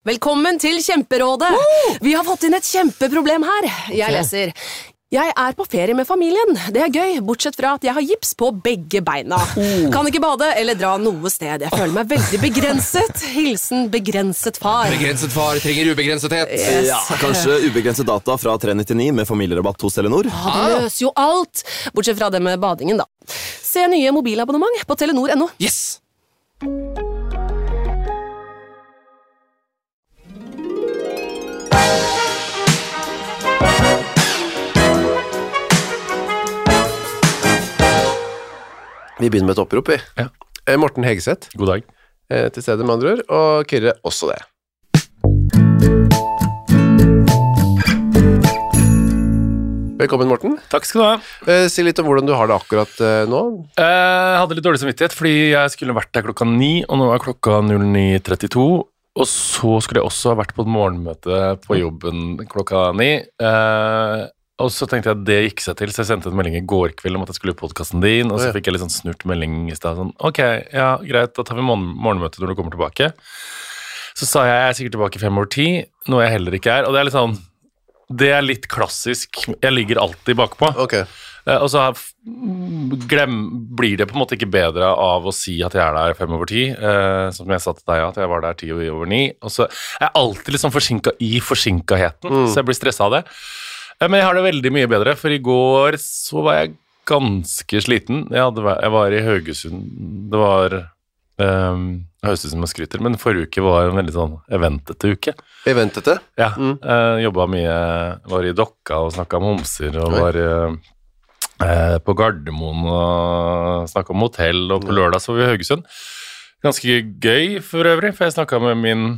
Velkommen til Kjemperådet. Vi har fått inn et kjempeproblem her. Jeg leser. Jeg er på ferie med familien. Det er gøy, bortsett fra at jeg har gips på begge beina. Kan ikke bade eller dra noe sted. Jeg føler meg veldig begrenset. Hilsen begrenset far. Begrenset far trenger ubegrensethet. Yes. Ja, kanskje ubegrenset data fra 399 med familierabatt hos Telenor. Det løser jo alt. Bortsett fra det med badingen, da. Se nye mobilabonnement på Telenor.no. Yes! Vi begynner med et opprop, vi. Ja. Morten Hegeseth. God dag. Til stede med andre ord, og Kyrre også det. Velkommen, Morten. Takk skal du ha. Si litt om hvordan du har det akkurat nå. Jeg hadde litt dårlig samvittighet, fordi jeg skulle vært der klokka 9, og nå er klokka 09:32. Og så skulle jeg også ha vært på et morgenmøte på jobben klokka 9. Og så tenkte jeg at det gikk seg til, så jeg sendte en melding i går kveld om at jeg skulle i podcasten din, og så fikk jeg litt sånn snurt melding i sted, sånn, ok, ja, greit, da tar vi morgenmøte når du kommer tilbake. Så sa jeg er sikkert tilbake 5:10, noe jeg heller ikke er, og det er litt sånn, det er litt klassisk, jeg ligger alltid bakpå. Ok. Og så blir det på en måte ikke bedre av å si at jeg er der 5:10, som jeg sa til deg, at jeg var der 10:09, og så er jeg alltid litt sånn forsinket i forsinkaheten, så jeg blir stresset av det. Men jeg har det veldig mye bedre, for i går så var jeg ganske sliten. Jeg var i Haugesund. Det var høres ut som jeg skryter, men forrige uke var en veldig sånn eventete uke. Eventete? Ja, jobbet mye, var i Dokka og snakket om homser, og var på Gardermoen og snakket om hotell, og på lørdag så var vi i Haugesund. Ganske gøy for øvrig, for jeg snakket med min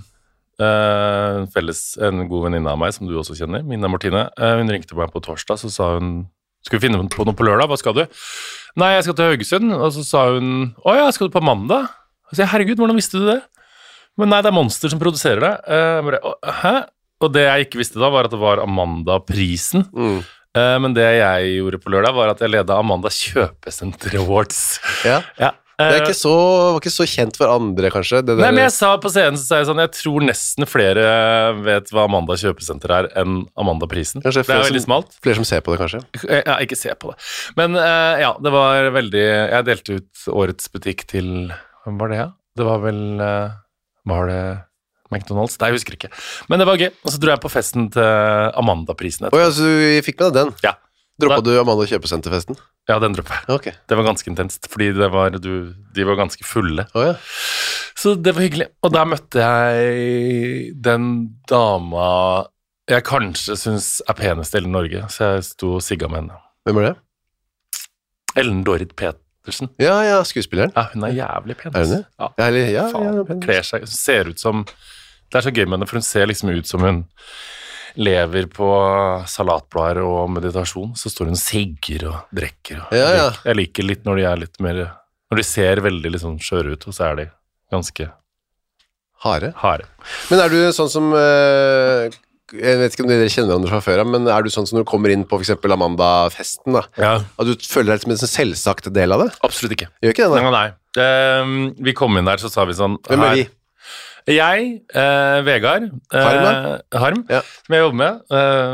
en god venninne av meg, som du også kjenner, Mina Martine. Hun ringte meg på torsdag, så sa hun, skal vi finne på noe på lørdag, hva skal du? Nei, jeg skal til Haugesund, og så sa hun, åja, skal du på mandag? Og så sa jeg, herregud, hvordan visste du det? Men nei, det er Monster som produserer det. Hæ? Og det jeg ikke visste da, var at det var Amanda-prisen. Men det jeg gjorde på lørdag, var at jeg ledet Amanda Kjøpesenter Awards. Ja. Det var ikke så kjent for andre, kanskje? Nei, men jeg sa på scenen, så sa jeg sånn, jeg tror nesten flere vet hva Amanda Kjøpesenter er enn Amanda-prisen. Det er veldig smalt. Flere som ser på det, kanskje? Ja, ikke se på det. Men ja, det var veldig, jeg delte ut årets butikk til, hvem var det, ja? Det var vel, var det McDonald's? Nei, jeg husker ikke. Men det var gøy, og så dro jeg på festen til Amanda-prisen. Åja, så du fikk med deg den? Ja. Droppet du Amanda Kjøpesenterfesten? Ja, den droppet jeg. Okay. Det var ganske intenst, fordi de var ganske fulle. Ja. Så det var hyggelig. Og der møtte jeg den dama jeg kanskje synes er penest i hele Norge, så jeg sto og sigget med henne. Hvem er det? Ellen Dorrit Petersen. Ja, skuespilleren. Ja, hun er jævlig pen. Er hun det? Ja. Faen, kler seg, ser ut som, det er så gøy med henne, for hun ser liksom ut som hun lever på salatblader og meditasjon, så står hun sigger og drekker. Og jeg liker litt når de er litt mer, når de ser veldig litt sånn skjøre ut, og så er de ganske harde. Men er du sånn som, jeg vet ikke om dere kjenner hverandre fra før, men er du sånn som når du kommer inn på for eksempel Amanda-festen da, at du føler deg som en selvsagt del av det? Absolutt ikke. Gjør ikke det da? Nei. Vi kom inn der, så sa vi sånn, hvem er vi? Jeg, Vegard Harm, som jeg jobber med,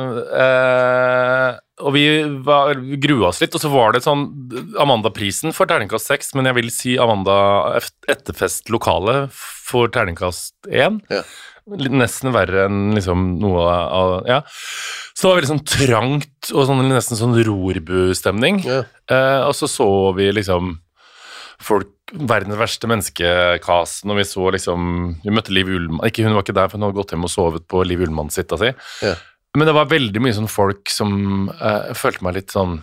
og vi grua oss litt, og så var det sånn Amanda-prisen for terningkast 6, men jeg vil si Amanda etterfest-lokale for terningkast 1. Nesten verre enn liksom noe av, Så det var veldig sånn trangt, og sånn, nesten sånn rorbu-stemning, og så vi liksom folk, verdens verste menneskekas, når vi så liksom, vi møtte Liv Ullmann, ikke hun var ikke der, for hun hadde gått hjem og sovet på Liv Ullmann sitt, men det var veldig mye sånn folk som følte meg litt sånn,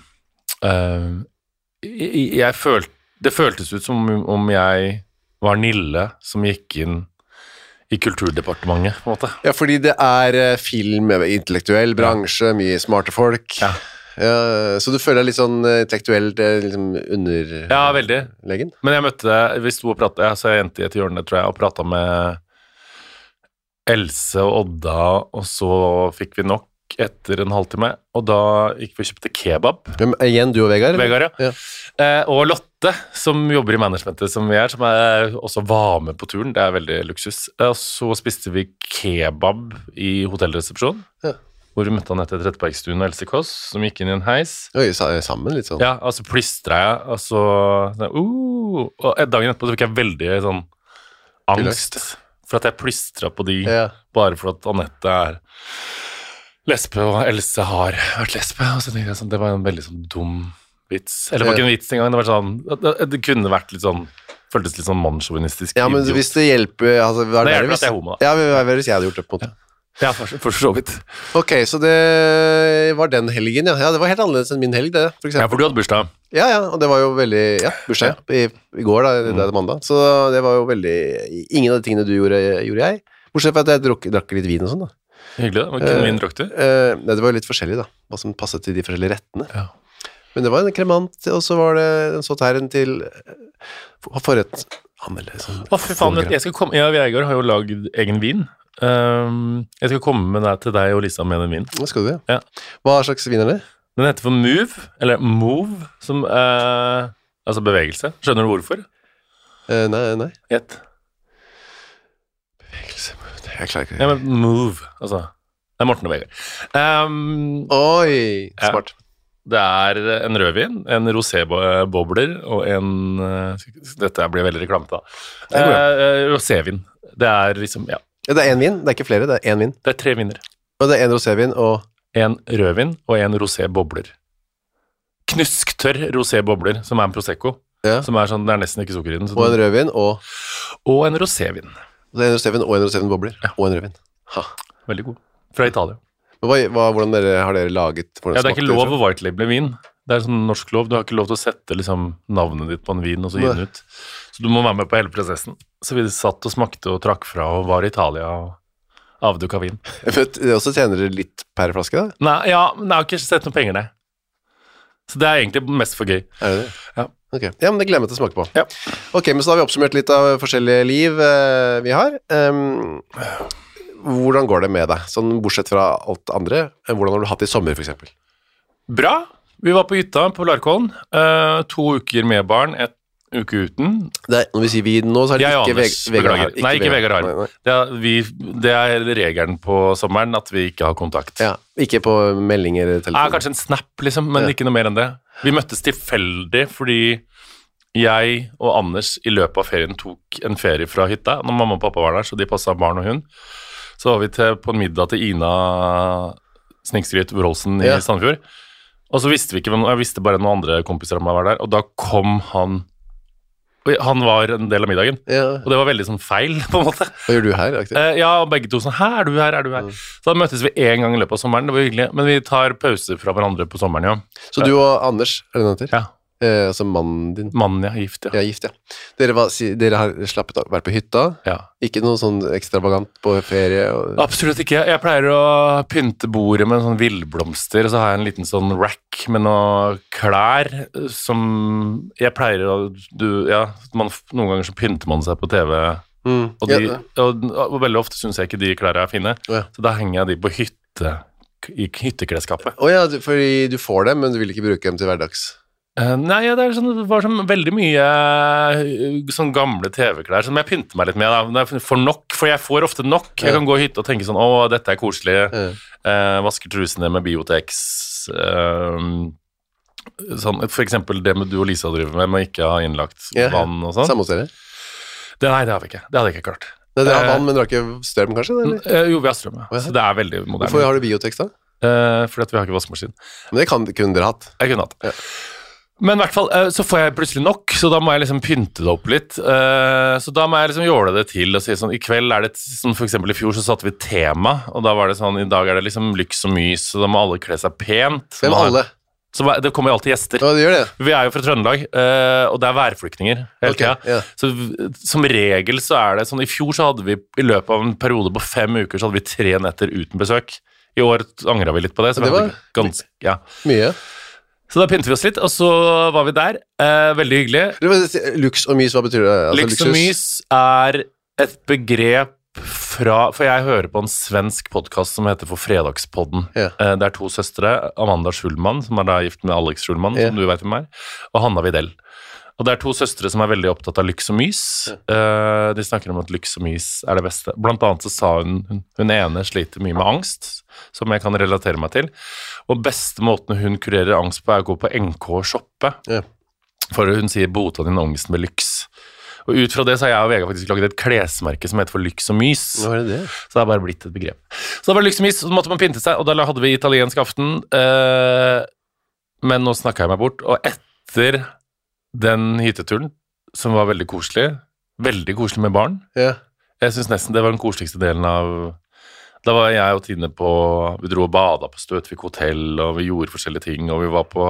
det føltes ut som om jeg var Nille som gikk inn i Kulturdepartementet, på en måte. Ja, fordi det er film, intellektuell bransje, mye smarte folk. Ja, så du føler deg litt sånn intellektuelt liksom underlegen? Ja, veldig. Men vi sto og pratet, jeg så en jente i et hjørne, tror jeg, og pratet med Else og Odda, og så fikk vi nok etter en halvtime, og da gikk vi og kjøpte kebab. Igjen, du og Vegard? Vegard, ja. Og Lotte, som jobber i managementet som vi som også var med på turen. Det veldig luksus. Og så spiste vi kebab i hotellresepsjonen. Ja. Hvor vi møtte Anette Trettebergstuen og Else Kåss, som gikk inn i en heis. Oi, sammen litt sånn. Ja, og så plystret jeg, og så og dagen etterpå så fikk jeg veldig sånn angst. For at jeg plystret på de, bare for at Anette lesbe, og Else har vært lesbe. Og så tenkte jeg sånn, det var en veldig sånn dum vits. Eller det var ikke en vits engang, det var sånn, det kunne vært litt sånn, føltes litt sånn mannsjovinistisk. Ja, men hvis det hjelper, altså, det hjelper at jeg er homo, da. Ja, hvis jeg hadde gjort det på en måte. Ja, for så vidt. Ok, så det var den helgen, ja. Ja, det var helt annerledes enn min helg, det, for eksempel. Ja, for du hadde bursdag. Ja, og det var jo veldig, bursdag i går da, det mandag. Så det var jo veldig, ingen av de tingene du gjorde jeg. Bortsett fra at jeg drakk litt vin og sånn da. Hyggelig da, hvilken vin drakk du? Nei, det var jo litt forskjellig da, hva som passet til de forskjellige rettene. Ja. Men det var en kremant, og så var det en sautern til forrett. Sånn, fy faen, jeg skal komme, jeg og Vegard har jo laget egen vin. Jeg skal komme med deg til deg og Lisa med den vinen. Hva skal du, ja? Hva slags vin det? Den heter for Move, eller Move, som altså bevegelse. Skjønner du hvorfor? Nei. Gjett. Bevegelse, jeg klarer ikke. Ja, men Move, altså. Det Morten og Vegard. Oi, smart. Det en rødvin, en rosébobler og en dette blir veldig reklamete da. Rosévin. Det liksom, ja. Det en vin, det ikke flere, det en vin. Det 3 viner. Og det en rosévin og... En rødvin og en rosébobler. Knusktørr rosébobler, som en Prosecco. Ja. Som sånn, det nesten ikke sukker i den. Og en rødvin og... Og en rosévin. Det en rosévin og en rosévinbobler. Ja. Og en rødvin. Ha. Veldig god. Fra Italia. Men hvordan har dere laget? Ja, det ikke lov å white label vin. Det sånn norsk lov. Du har ikke lov til å sette liksom, navnet ditt på en vin og så gi den ut. Så du må være med på hele prosessen. Så vi satt og smakte og trakk fra og var i Italia og avduka vin. Og så tjener dere litt per flaske da? Nei, men jeg har ikke sett noen penger, nei. Så det egentlig mest for gøy. Det? Ja. Ok, ja, men det glemmer jeg til å smake på. Ja. Ok, men så da har vi oppsummert litt av forskjellige liv vi har. Hvordan går det med deg? Sånn bortsett fra alt andre, hvordan har du hatt det i sommer for eksempel? Bra. Vi var på hytta på Larkollen. 2 uker med barn, 1 uke uten. Når vi sier vi nå, så det ikke Vegard her. Nei, ikke Vegard her. Det regelen på sommeren, at vi ikke har kontakt. Ja, ikke på meldinger eller telefon. Kanskje en snap, liksom, men ikke noe mer enn det. Vi møttes tilfeldig, fordi jeg og Anders i løpet av ferien tok en ferie fra hytta, når mamma og pappa var der, så de passet barn og hund. Så var vi på en middag til Ina Snikskryt Wroldsen i Sandefjord. Og så visste vi ikke hvem, jeg visste bare noen andre kompiser av meg var der, og da kom han var en del av middagen, og det var veldig sånn feil, på en måte. Hva gjør du her? Ja, begge to sånn, er du her? Så da møttes vi en gang i løpet av sommeren, det var hyggelig, men vi tar pauser fra hverandre på sommeren, ja. Så du og Anders, det den heter? Ja. Altså mannen din? Mannen, ja, gift, ja. Ja, gift, ja. Dere har slappet av, vært på hytta? Ja. Ikke noe sånn ekstravagant på ferie? Absolutt ikke. Jeg pleier å pynte bordet med sånn villblomster, og så har jeg en liten sånn rack med noen klær som jeg pleier å... noen ganger så pynter man seg på TV, og veldig ofte synes jeg ikke de klærne fine, så da henger jeg de på i hytteklesskapet. Ja, fordi du får dem, men du vil ikke bruke dem til hverdags? Nei, det var sånn veldig mye sånn gamle TV-klær som jeg pynter meg litt med da. For jeg får ofte nok. Jeg kan gå i hytte og tenke sånn, dette er koselig. Vasker trusene med Biotex. Sånn, for eksempel det med du og Lisa driver med ikke ha innlagt vann og sånn. Samme hos dere? Nei, det har vi ikke. Det hadde jeg ikke klart. Dere har vann, men dere har ikke strøm kanskje? Jo, vi har strøm, ja. Så det er veldig moderne. Hvorfor har du Biotex da? Fordi at vi har ikke vaskemaskin. Men det kunne dere hatt. Jeg kunne hatt. Ja. Men i hvert fall, så får jeg plutselig nok, så da må jeg liksom pynte det opp litt. Så da må jeg liksom gjøre det til og si sånn, i kveld det sånn, for eksempel i fjor så satte vi tema, og da var det sånn, i dag det liksom lyks og mys, så da må alle kle seg pent. Hvem alle? Så det kommer jo alltid gjester. Ja, det gjør det. Vi jo fra Trøndelag, og det værflyktninger hele tiden. Så som regel så det sånn, i fjor så hadde vi i løpet av en periode på 5 uker, så hadde vi 3 netter uten besøk. I år angret vi litt på det, så det var ganske, mye. Så da pynte vi oss litt, og så var vi der. Veldig hyggelig. Luks og mys, hva betyr det? Altså, luks og mys et begrep for jeg hører på en svensk podcast som heter For Fredagspodden. Det 2 søstre, Amanda Schulman, som da gift med Alex Schulman, som du vet hvem og Hanna Videll. Og det 2 søstre som veldig opptatt av lyks og mys. De snakker om at lyks og mys det beste. Blant annet så sa hun ene sliter mye med angst, som jeg kan relatere meg til. Og beste måten hun kurerer angst på å gå på NK og shoppe. For hun sier bota din angst med lyks. Og ut fra det så har jeg og Vega faktisk laget et klesmerke som heter for lyks og mys. Hva det? Så det bare blitt et begrep. Så det var lyks og mys, så måtte man pynte seg, og da hadde vi italiensk aften. Men nå snakket jeg meg bort, og etter den hytteturen, som var veldig koselig med barn. Jeg synes nesten det var den koseligste delen av... Da var jeg og Tine vi dro og badet på Støtvik hotell, og vi gjorde forskjellige ting, og vi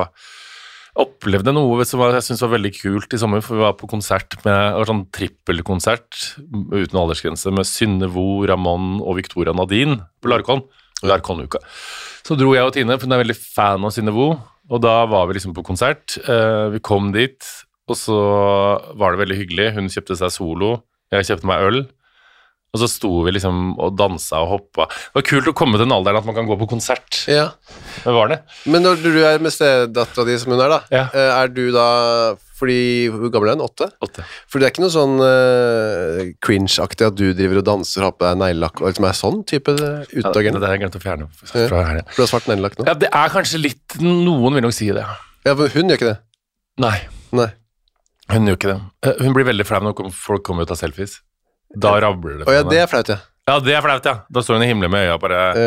opplevde noe som jeg synes var veldig kult i sommer, for vi var på konsert sånn trippelkonsert, uten aldersgrense, med Synne Vo, Ramon og Victoria Nadine på Larkon-uka. Så dro jeg og Tine, for hun veldig fan av Synne Vo, og da var vi liksom på konsert, vi kom dit, og så var det veldig hyggelig, hun kjøpte seg solo, jeg kjøpte meg øl, og så sto vi liksom og danset og hoppet. Det var kult å komme til en alder at man kan gå på konsert. Ja. Det var det. Men når du med stedatteren din som hun da, du da, fordi, hvor gammel hun? 8? 8. For det ikke noe sånn cringe-aktig at du driver og danser og har på deg neglelakk, og liksom sånn type utdagen? Det har jeg glemt å fjerne fra her. For du har svart neglelakk nå? Ja, det kanskje litt, noen vil nok si det. Ja, for hun gjør ikke det? Nei. Hun gjør ikke det. Hun blir veldig flau når folk kommer ut av selfies. Da rabler det. Ja, det flaut, ja. Ja, det flaut, ja. Da står hun i himmelen med øya bare...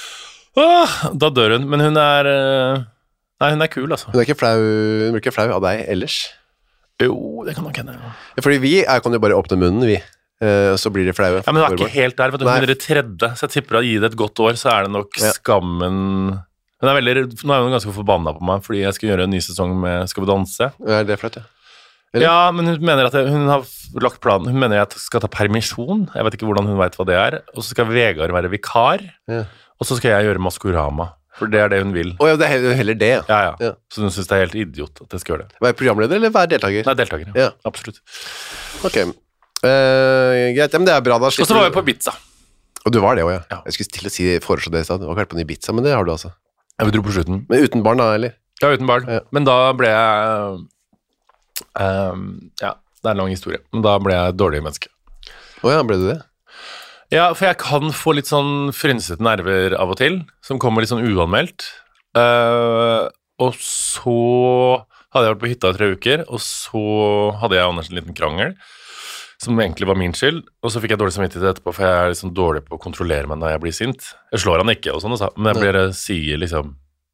Da dør hun. Men hun nei, hun kul, altså. Hun blir ikke flau av deg ellers? Jo, det kan nok hende. Ja, fordi vi kan jo bare åpne munnen, vi. Så blir det flaue. Ja, men hun ikke helt der, vet du. Hun det tredje. Så jeg tipper at gi det et godt år, så det nok skammen... Nå hun ganske forbannet på meg, fordi jeg skal gjøre en ny sesong med Skal vi danse. Ja, det flaut, ja. Eller? Ja, men hun mener at hun har lagt planen. Hun mener at jeg skal ta permisjon. Jeg vet ikke hvordan hun vet hva det og så skal Vegard være vikar, og så skal jeg gjøre Maskorama. For det det hun vil. Ja, det heller det, ja. Så hun synes det helt idiot at jeg skal gjøre det. Være programleder eller være deltaker? Nei, deltaker, ja. Absolutt. Ok. Greit, men det bra da. Og så var jeg på Ibiza. Og du var det også, ja. Jeg skulle til å foreslå det i stedet. Du har ikke vært på en Ibiza, men det har du altså. Ja, vi dro på slutten. Men uten barn da, eller? Ja, uten barn. Men da ble jeg... det en lang historie, men da ble jeg et dårlig menneske. Ja, ble du det? Ja, for jeg kan få litt sånn frynsete nerver av og til, som kommer litt sånn uanmeldt. Og så hadde jeg vært på hytta i 3 uker, og så hadde jeg og Anders en liten krangel, som egentlig var min skyld, og så fikk jeg dårlig samvittighet etterpå, for jeg liksom dårlig på å kontrollere meg når jeg blir sint. Jeg slår han ikke, og sånn, men jeg sier liksom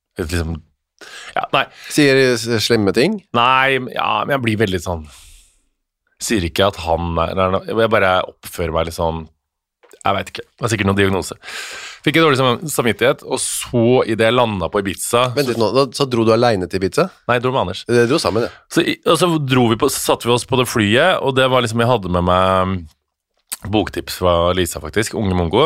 ja, nei. Sier slemme ting? Nei, ja, men jeg blir veldig sånn sier ikke at han jeg bare oppfører meg litt sånn jeg vet ikke, det sikkert noen diagnose. Fikk jeg dårlig samvittighet, og så i det jeg landet på Ibiza så dro du alene til Ibiza? Nei, jeg dro med Anders. Det dro sammen, ja. Og så satte vi oss på det flyet, og det var liksom, jeg hadde med meg boktips fra Lisa faktisk, Unge Mongo,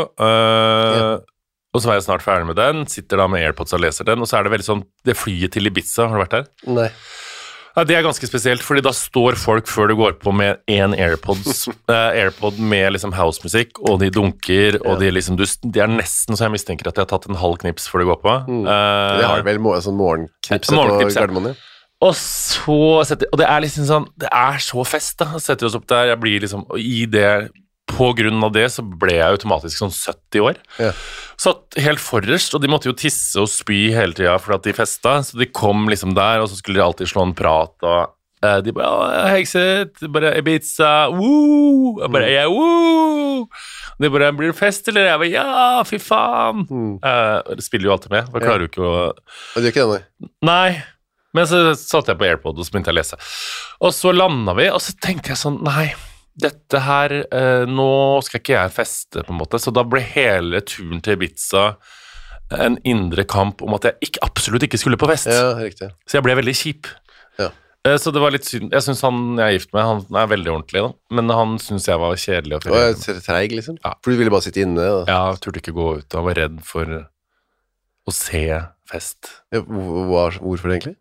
og så var jeg snart ferdig med den, sitter da med AirPods og leser den, og så det veldig sånn, det flyet til Ibiza, har du vært der? Nei. Ja, det ganske spesielt, fordi da står folk før du går på med en AirPod med liksom housemusikk, og de dunker, og de liksom, de nesten så jeg mistenker at de har tatt en halv knips før du går på. De har vel sånn morgenknips på Gardermoen, ja. Og så og det liksom sånn, det så fest da, setter vi oss opp der, jeg blir liksom, og i det på grunn av det så ble jeg automatisk sånn 70 år. Ja. Satt helt forrest, og de måtte jo tisse og spy hele tiden for at de festet, så de kom liksom der, og så skulle de alltid slå en prat, og de bare, Hexet, bare Ibiza, woo! Og bare, ja, woo! De bare, blir det fest, eller? Jeg bare, ja, fy faen! Det spiller jo alltid med, for jeg klarer jo ikke å... Og det gjør ikke det, nei? Nei. Men så satt jeg på AirPod, og så begynte jeg å lese. Og så landet vi, og så tenkte jeg sånn, nei, dette her, nå skal ikke jeg feste på en måte, så da ble hele turen til Ibiza en indre kamp om at jeg absolutt ikke skulle på fest. Ja, riktig. Så jeg ble veldig kjip. Ja. Så det var litt synd. Jeg synes han jeg gift med, han veldig ordentlig da, men han synes jeg var kjedelig. Og jeg treig liksom? Ja. For du ville bare sitte inne? Da. Ja, jeg turte ikke gå ut, og var redd for å se fest. Ja, hvorfor egentlig?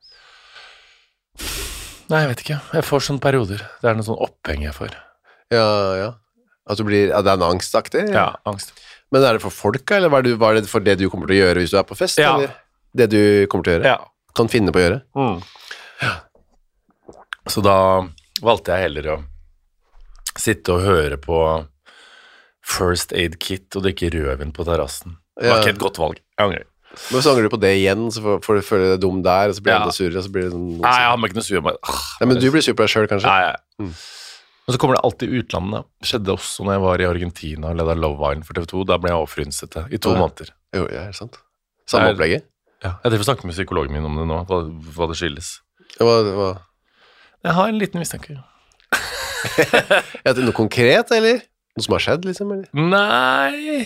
Nei, jeg vet ikke. Jeg får sånne perioder. Det noen sånn oppheng jeg får. Ja. At du blir, det en angstaktig? Ja, angst. Men det for folk, eller var det for det du kommer til å gjøre hvis du på fest? Ja. Eller det du kommer til å gjøre? Ja. Kan finne på å gjøre? Ja. Så da valgte jeg heller å sitte og høre på First Aid Kit og drikke rødvin på terrassen. Det var ikke et godt valg. Jeg angrer. Men så angrer du på det igjen, så får du føle deg dum der, og så blir du enda surere, og så blir det sånn... Nei, jeg har meg ikke noe sur. Nei, men du blir sur på deg selv, kanskje? Nei. Men så kommer det alltid utlandet. Det skjedde også når jeg var i Argentina og ledet Love Island for TV2. Da ble jeg overfrynsete i 2 måneder. Jo, ja, sant. Samme opplegget? Ja, jeg driver snakke med psykologen min om det nå, hva det skyldes. Hva? Jeg har en liten mistanke. Er det noe konkret, eller? Noe som har skjedd, liksom, eller? Nei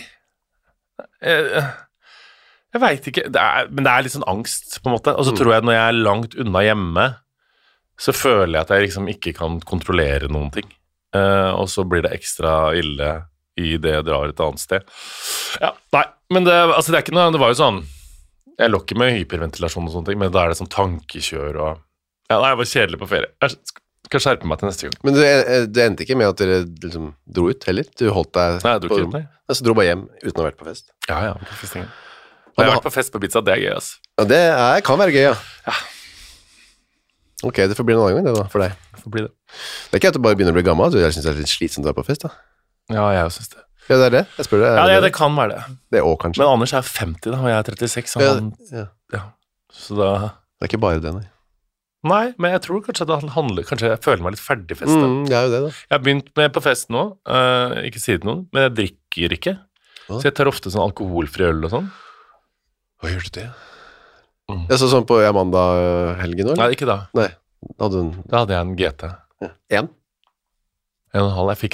Jeg vet ikke, men det litt sånn angst, på en måte. Og så tror jeg når jeg langt unna hjemme, så føler jeg at jeg liksom ikke kan kontrollere noen ting. Og så blir det ekstra ille i det jeg drar et annet sted. Ja, nei, men det er ikke noe, det var jo sånn, jeg lå ikke med hyperventilasjon og sånne ting, men da det sånn tankekjør og... Ja, nei, jeg var kjedelig på ferie. Jeg skal skjerpe meg til neste gang. Men det endte ikke med at dere liksom dro ut heller? Du holdt deg... Nei, jeg dro ikke ut, nei. Så dro bare hjem uten å ha vært på fest? Ja, på festing. Jeg har vært på fest på pizza, det gøy, altså. Ja, det kan være gøy, ja. Ok, det får bli en annen gang det da, for deg. Det får bli det. Det ikke at du bare begynner å bli gammel, jeg synes det litt slitsomt å være på fest, da. Ja, jeg synes det. Ja, det det. Jeg spør deg. Ja, det kan være det. Det også, kanskje. Men Anders 50 da, og jeg 36, så han... Ja. Så da... Det ikke bare det, nei. Nei, men jeg tror kanskje at det handler... Kanskje jeg føler meg litt ferdig fest da. Det jo det da. Jeg har begynt med på fest nå, ikke si det noen, men jeg drikker ikke. Så jeg tar ofte sånn alkoholfri øl og sånn. Hva gjør du det? Jeg så sånn på Amanda-helgen nå, eller? Nei, ikke da. Nei, da hadde jeg en GT. Ja. 1? 1,5. Jeg fikk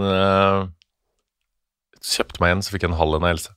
kjøpte meg en, så fikk jeg en halv en av Else.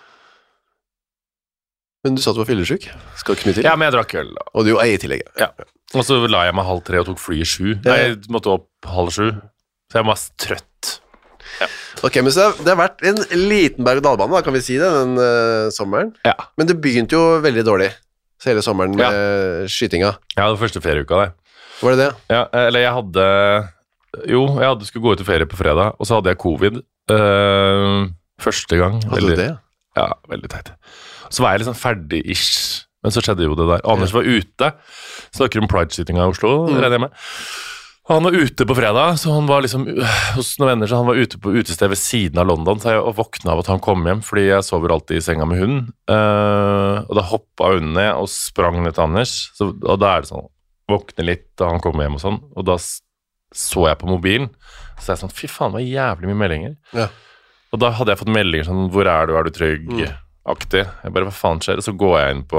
Men du sa at du var fyllesyk. Skal ikke mye til? Ja, men jeg drakk øl da. Og du eier tillegget. Ja. Og så la jeg meg 2:30 og tok fly i 7. Nei, jeg måtte opp 6:30. Så jeg var mest trøtt. Ja. Ok, men så det har vært en liten berg-og-dal-bane, da, kan vi si det, den sommeren. Ja. Men det begynte jo veldig dårlig, så hele sommeren med skytinga. Ja, det var første ferieuka, det. Var det det? Ja, eller jeg hadde... Jo, jeg skulle gå ut i ferie på fredag, og så hadde jeg covid første gang. Hadde du det? Ja, veldig teit. Så var jeg liksom ferdig-ish, men så skjedde jo det der. Anders var ute, snakker om Pride-skytinga i Oslo, redde jeg med. Og han var ute på fredag, så han var liksom hos noen venner, så han var ute på utested ved siden av London, så jeg våknet av at han kom hjem, fordi jeg sover alltid i senga med hunden. Og da hoppet hun ned og sprang ned til Anders, og da det sånn, våkne litt da han kom hjem og sånn, og da så jeg på mobilen, så jeg sånn, fy faen, det var jævlig mye meldinger. Ja. Og da hadde jeg fått meldinger sånn, hvor er du trygg? Aktig. Jeg bare, hva faen skjer? Og så går jeg inn på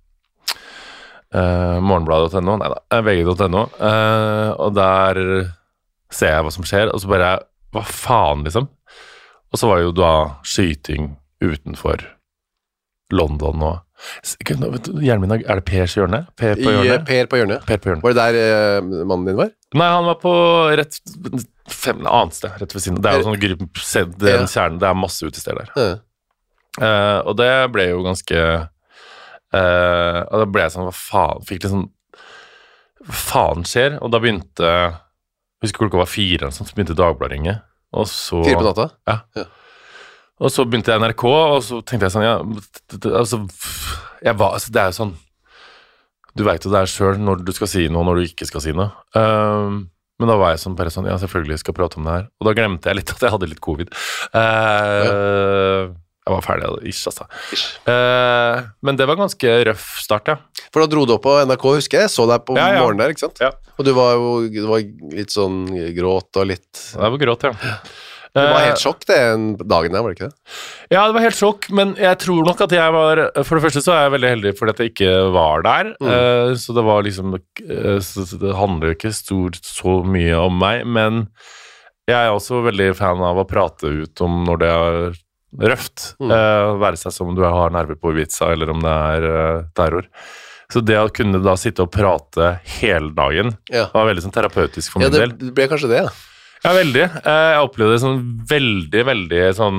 morgenbladet.no, vg.no, og der ser jeg hva som skjer, og så bare, hva faen liksom? Og så var jo da skyting utenfor London og... Hjernen min, det Pers hjørne? Per på hjørnet? Per på hjørnet. Var det der mannen din var? Nei, han var på rett annet sted, rett ved siden. Det jo sånn gruppe, den kjernen, det masse utesteder der. Og det ble jo ganske og da ble jeg sånn, hva faen fikk litt sånn, hva faen skjer? Og da begynte, husker klokka var 4 så begynte Dagbladet ringe, og så 4 på natta? Ja. Og så begynte jeg NRK, og så tenkte jeg sånn, altså det jo sånn, du vet jo det selv når du skal si noe, når du ikke skal si noe. Men da var jeg sånn, bare sånn, ja, selvfølgelig skal jeg prate om det her. Og da glemte jeg litt at jeg hadde litt covid. Jeg var ferdig, altså. Men det var ganske røff start, ja. For da dro du opp på NRK, husker jeg så deg på morgenen der, ikke sant? Ja. Og du var litt sånn gråt og litt... Det var gråt, ja. Det var helt sjokk den dagen der, var det ikke det? Ja, det var helt sjokk, men jeg tror nok at jeg var... For det første så jeg veldig heldig fordi at jeg ikke var der, så det var liksom... Det handler jo ikke så mye om meg, men jeg også veldig fan av å prate ut om når det røft, være seg som om du har nerver på Ibiza, eller om det terror. Så det å kunne da sitte og prate hele dagen var veldig sånn terapeutisk for min del. Ja, det ble kanskje det, ja. Ja, veldig. Jeg opplevde det sånn veldig sånn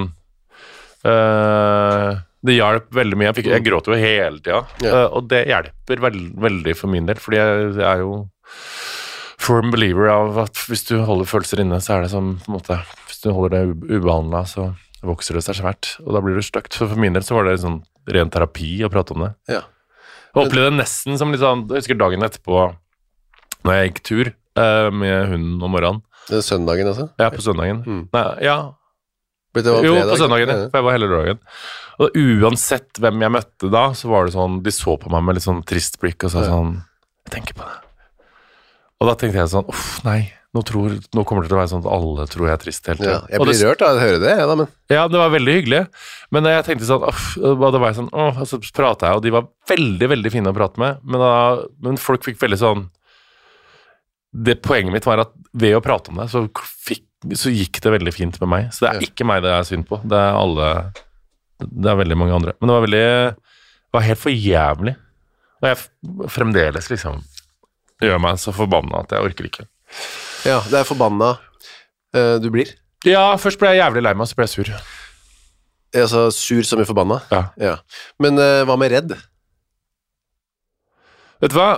det hjalp veldig mye. Jeg gråter jo hele tiden, og det hjelper veldig for min del, fordi jeg jo firm believer av at hvis du holder følelser inne, så det sånn, på en måte, hvis du holder det ubehandlet, så vokser det seg svært, og da blir det støkt. Så for min del så var det sånn ren terapi å prate om det. Ja. Jeg opplevde det nesten som litt sånn, jeg husker dagen etterpå, når jeg gikk tur med hunden om morgenen. Det søndagen altså? Ja, på søndagen. Nei, ja. Jo, på søndagen, for jeg var hele dagen. Og uansett hvem jeg møtte da, så var det sånn, de så på meg med litt sånn trist blikk, og sa sånn, jeg tenker på det. Og da tenkte jeg sånn, nei, nå kommer det til å være sånn at alle tror jeg er trist hele tiden. Ja, jeg blir rørt av å høre det, da, men... Ja, det var veldig hyggelig, men jeg tenkte sånn, da var jeg sånn, og så pratet jeg, og de var veldig, veldig fine å prate med, men folk fikk veldig sånn, poenget mitt var at ved å prate om det, så gikk det veldig fint med meg. Så det er ikke meg det er synd på. Det er veldig mange andre. Men det var helt for jævlig. Og jeg fremdeles liksom gjør meg så forbanna at jeg orker ikke. Ja, det er forbanna du blir. Ja, først ble jeg jævlig lei meg, så ble jeg sur. Altså sur som i forbanna? Ja. Men hva med redd? Vet du hva?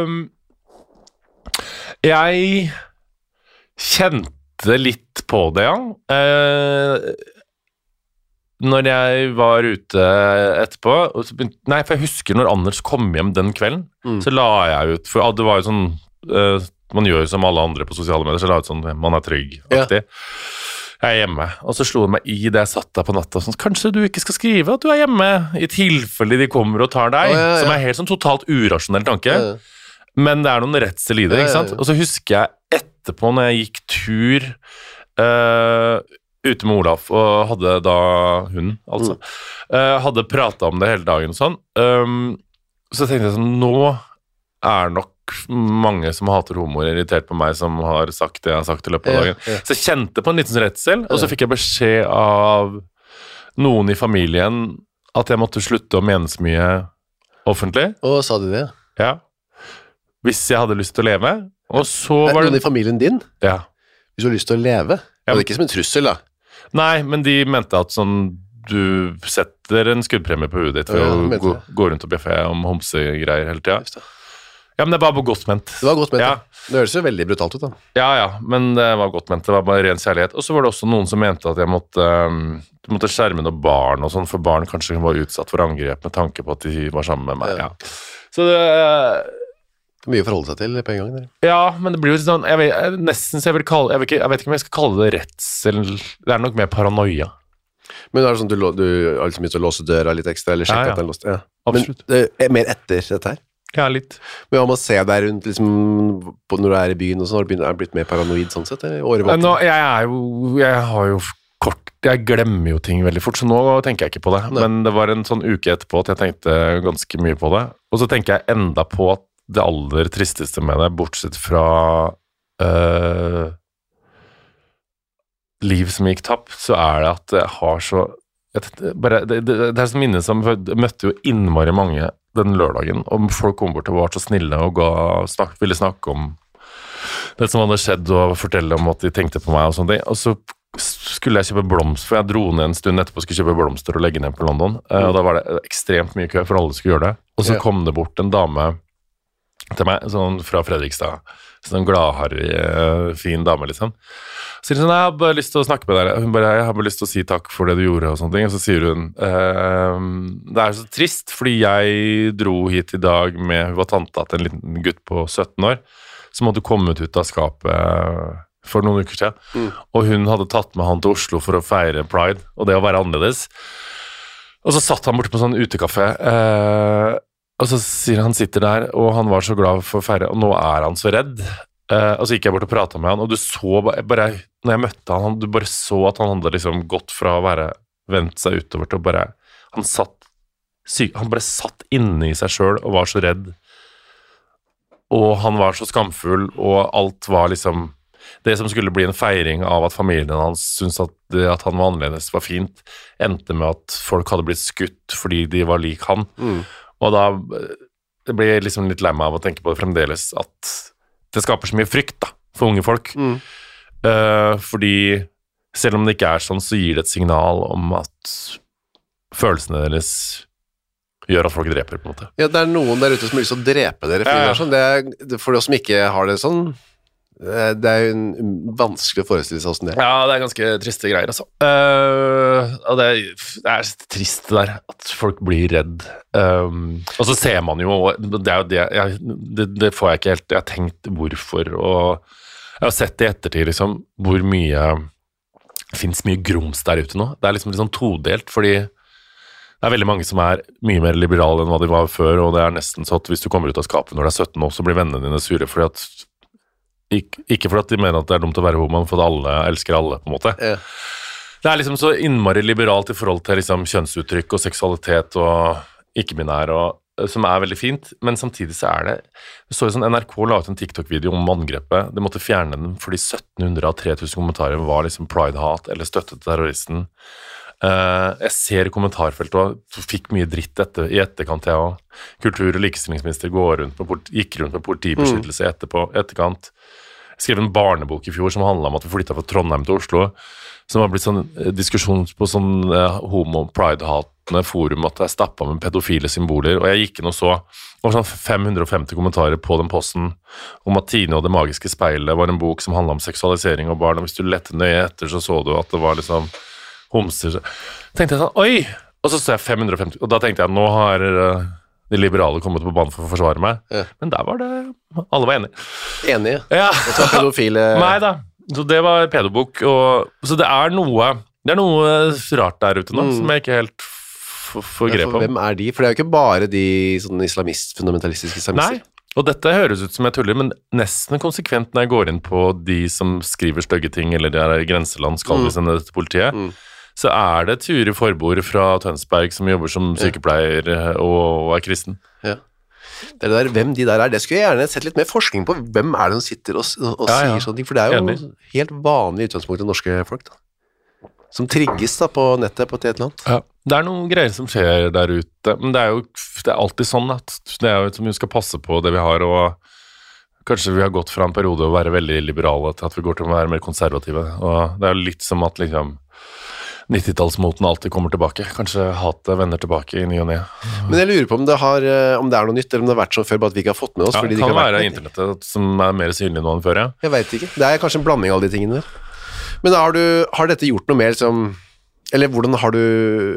Jeg kjente litt på det, ja. Når jeg var ute etterpå, for jeg husker når Anders kom hjem den kvelden, så la jeg ut, for det var jo sånn, man gjør jo som alle andre på sosiale medier, så la jeg ut sånn, man er trygg-aktig. Jeg er hjemme, og så slo det meg i det jeg satt der på natta, sånn, kanskje du ikke skal skrive at du er hjemme, i tilfelle de kommer og tar deg, som er helt sånn totalt urasjonell tanke. Men det er noen redsel i det, ikke sant? Og så husker jeg etterpå når jeg gikk tur ute med Olaf, og hadde da hunden, altså, hadde pratet om det hele dagen og sånn, så tenkte jeg sånn, nå er nok mange som hater homoer irritert på meg som har sagt det jeg har sagt i løpet av dagen. Så jeg kjente på en liten redsel, og så fikk jeg beskjed av noen i familien at jeg måtte slutte å mene så mye offentlig. Og sa de det? Ja. Hvis jeg hadde lyst til å leve, og så var det... Noen i familien din? Ja. Hvis du har lyst til å leve? Det er ikke som en trussel, da. Nei, men de mente at sånn, du setter en skuddpremie på hudet ditt for å gå rundt og bjeffe om homsegreier hele tiden. Ja, men det var bare godt ment. Det var godt ment, ja. Det høres jo veldig brutalt ut, da. Ja, men det var godt ment. Det var bare ren kjærlighet. Og så var det også noen som mente at jeg måtte skjerme noen barn og sånn, for barn kanskje var utsatt for angrep med tanke på at de var sammen med meg. Ja. Så det... Mye å forholde seg til på en gang. Der. Ja, men det blir jo sånn, jeg vet ikke om jeg skal kalle det redsel, det er nok mer paranoia. Men er det sånn, du har liksom begynt å låse døra litt ekstra, eller sjekke at den er låst? Ja, absolutt. Men det er mer etter dette her? Ja, litt. Men hva må se deg rundt, liksom, når du er i byen og sånn, har du blitt mer paranoid sånn sett? Nå, jeg glemmer jo ting veldig fort, så nå tenker jeg ikke på det. Men det var en sånn uke etterpå at jeg tenkte ganske mye på det. Og så tenker jeg enda på at det aller tristeste med det, bortsett fra liv som gikk tapt, så er det at jeg har så... Det er sånn minne som møtte jo innmari mange den lørdagen, og folk kom bort og var så snille og ville snakke om det som hadde skjedd, og fortelle om at de tenkte på meg og sånne ting. Og så skulle jeg kjøpe blomster, for jeg dro ned en stund etterpå og skulle kjøpe blomster og legge ned på London, og da var det ekstremt mye kø, for alle skulle gjøre det. Og så kom det bort en dame til meg, sånn fra Fredrikstad, sånn gladharrig, fin dame liksom. Så sier hun sånn, jeg har bare lyst til å snakke med deg, hun bare, jeg har bare lyst til å si takk for det du gjorde og sånne ting, og så sier hun, det er så trist, fordi jeg dro hit i dag med, hun var tanta til en liten gutt på 17 år, som hadde kommet ut av skapet for noen uker siden, og hun hadde tatt med han til Oslo for å feire Pride, og det å være annerledes. Og så satt han borte på sånn utekaffe, og så sier han sitter der, og han var så glad for å feire, og nå er han så redd. Og så gikk jeg bort og pratet med han, og du så bare, når jeg møtte han, du bare så at han hadde liksom gått fra å være vendt seg utover til å bare, han bare satt inne i seg selv og var så redd. Og han var så skamfull, og alt var liksom, det som skulle bli en feiring av at familien hans syntes at han var annerledes var fint, endte med at folk hadde blitt skutt fordi de var lik han. Og da blir jeg liksom litt lei meg av å tenke på det fremdeles, at det skaper så mye frykt da, for unge folk. Fordi selv om det ikke er sånn, så gir det et signal om at følelsene deres gjør at folk dreper, på en måte. Ja, det er noen der ute som har lyst til å drepe dere, for det er sånn, for de som ikke har det sånn, Det jo vanskelig å forestille seg hvordan det Ja, det ganske triste greier, altså. Og det trist det der, at folk blir redd. Og så ser man jo, det jo det får jeg ikke helt, jeg har tenkt hvorfor, og jeg har sett i ettertid liksom, hvor mye, det finnes mye grums der ute nå. Det liksom litt sånn todelt, fordi det veldig mange som mye mer liberale enn hva de var før, og det nesten så at hvis du kommer ut av skapet når du 17 år, så blir vennene dine sure, fordi at ikke fordi at de mener at det dumt å være homo, men fordi alle elsker alle, på en måte. Ja. Det liksom så innmari liberalt i forhold til liksom, kjønnsuttrykk og seksualitet og ikke-binær, som veldig fint, men samtidig så det så jo sånn NRK la ut en TikTok-video om angrepet, de måtte fjerne den fordi 1700 av 3000 kommentarer var liksom pride-hat eller støttet terroristen. Jeg ser i kommentarfeltet og fikk mye dritt i etterkant jeg og kultur- og likestillingsminister gikk rundt med politibeskyttelse etterkant. Jeg skrev en barnebok i fjor som handlet om at vi flyttet fra Trondheim til Oslo, som har blitt sånn diskusjon på sånn homo-pride-hatende forum at jeg stappet med pedofile symboler, og jeg gikk inn og så, det var sånn 550 kommentarer på den posten om at Tine og det magiske speilet var en bok som handlet om seksualisering av barn, og hvis du lette nøye etter så du at det var liksom homser, tenkte jeg sånn, oi, og så jeg 550, og da tenkte jeg, nå har de liberale kommet på banen for å forsvare meg, men der var det, alle var enige. Enige? Ja. Og så pedofile... Nei da, så det var pedobok, så det noe rart der ute nå, som jeg ikke helt får grep om. Hvem de? For det jo ikke bare de sånn fundamentalistiske islamister. Nei. Og dette høres ut som jeg tuller, men nesten konsekvent når jeg går inn på de som skriver stygge ting, eller det grenseland, skal vi sende det til politiet, så det Turi Forbord fra Tønsberg som jobber som sykepleier og kristen. Ja. Det der, hvem de der det skulle jeg gjerne sett litt mer forskning på. Hvem det som sitter og sier sånne ting? For det jo helt vanlig utgangspunkt til norske folk, da. Som trigges da på nettet på et eller annet. Ja. Det noen greier som skjer der ute, men det jo alltid sånn at det jo som vi skal passe på det vi har, og kanskje vi har gått fra en periode å være veldig liberale til at vi går til å være mer konservative, og det jo litt som at liksom 90-tallsmoten alltid kommer tilbake. Kanskje hatet vender tilbake i ny og ny. Men jeg lurer på om det noe nytt, eller om det har vært sånn før, bare at vi ikke har fått med oss. Ja, fordi det kan være internettet som mer synlig nå enn før, ja. Jeg vet ikke. Det kanskje en blanding av alle de tingene der. Men har dette gjort noe mer som... Eller hvordan har du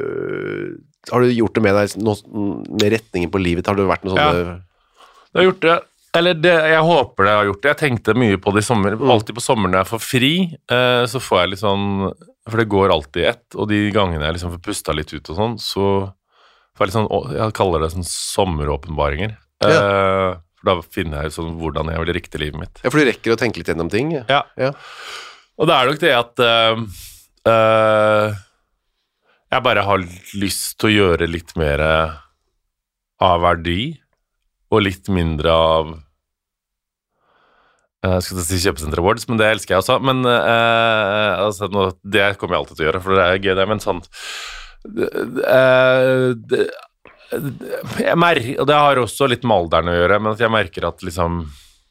gjort det med deg, med retningen på livet? Har det vært noe sånn... Ja, det har gjort det. Eller jeg håper det har gjort det. Jeg tenkte mye på det i sommer. Alltid på sommeren når jeg får fri, så får jeg litt sånn... For det går alltid og de gangene jeg liksom får pustet litt ut og sånn, så får jeg litt sånn, jeg kaller det sånn sommeråpenbaringer. For da finner jeg sånn hvordan jeg vil rikte livet mitt. Ja, for du rekker å tenke litt gjennom ting. Ja. Og det nok det at jeg bare har lyst til å gjøre litt mer av verdi, og litt mindre av jeg skal si kjøpesenter awards, men det elsker jeg også. Men altså, det kommer jeg alltid til å gjøre, for det gøy det, men sånn jeg merker, og det har også litt med alderen å gjøre, men at jeg merker at liksom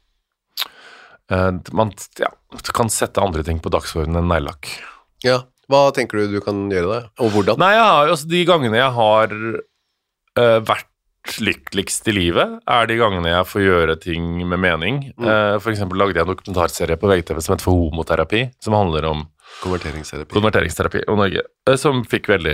man kan sette andre ting på dagsordenen enn neglelakk. Ja, hva tenker du kan gjøre det? Og hvordan? Nei, de gangene jeg har vært lykkeligst i livet de gangene jeg får gjøre ting med mening. For eksempel lagde jeg en dokumentarserie på VGTV som heter For homoterapi, som handler om konverteringsterapi og Norge, som fikk veldig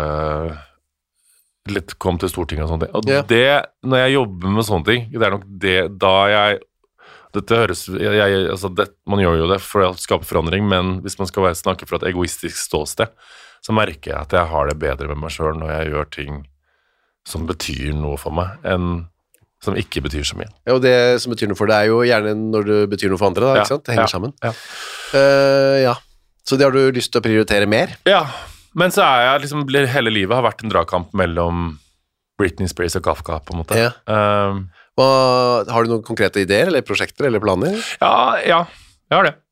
litt kom til Stortinget og sånne ting. Og det, når jeg jobber med sånne ting, det nok det da dette høres, man gjør jo det for å skape forandring, men hvis man skal snakke fra et egoistisk ståsted, så merker jeg at jeg har det bedre med meg selv når jeg gjør ting som betyr noe for meg, enn som ikke betyr så mye. Ja, og det som betyr noe for deg jo gjerne når det betyr noe for andre, da, ikke sant? Det henger sammen. Ja. Så det har du lyst til å prioritere mer? Ja, men så jeg liksom, hele livet har vært en dragkamp mellom Britney Spears og Kafka, på en måte. Ja. Har du noen konkrete ideer, eller prosjekter, eller planer? Ja, jeg har det.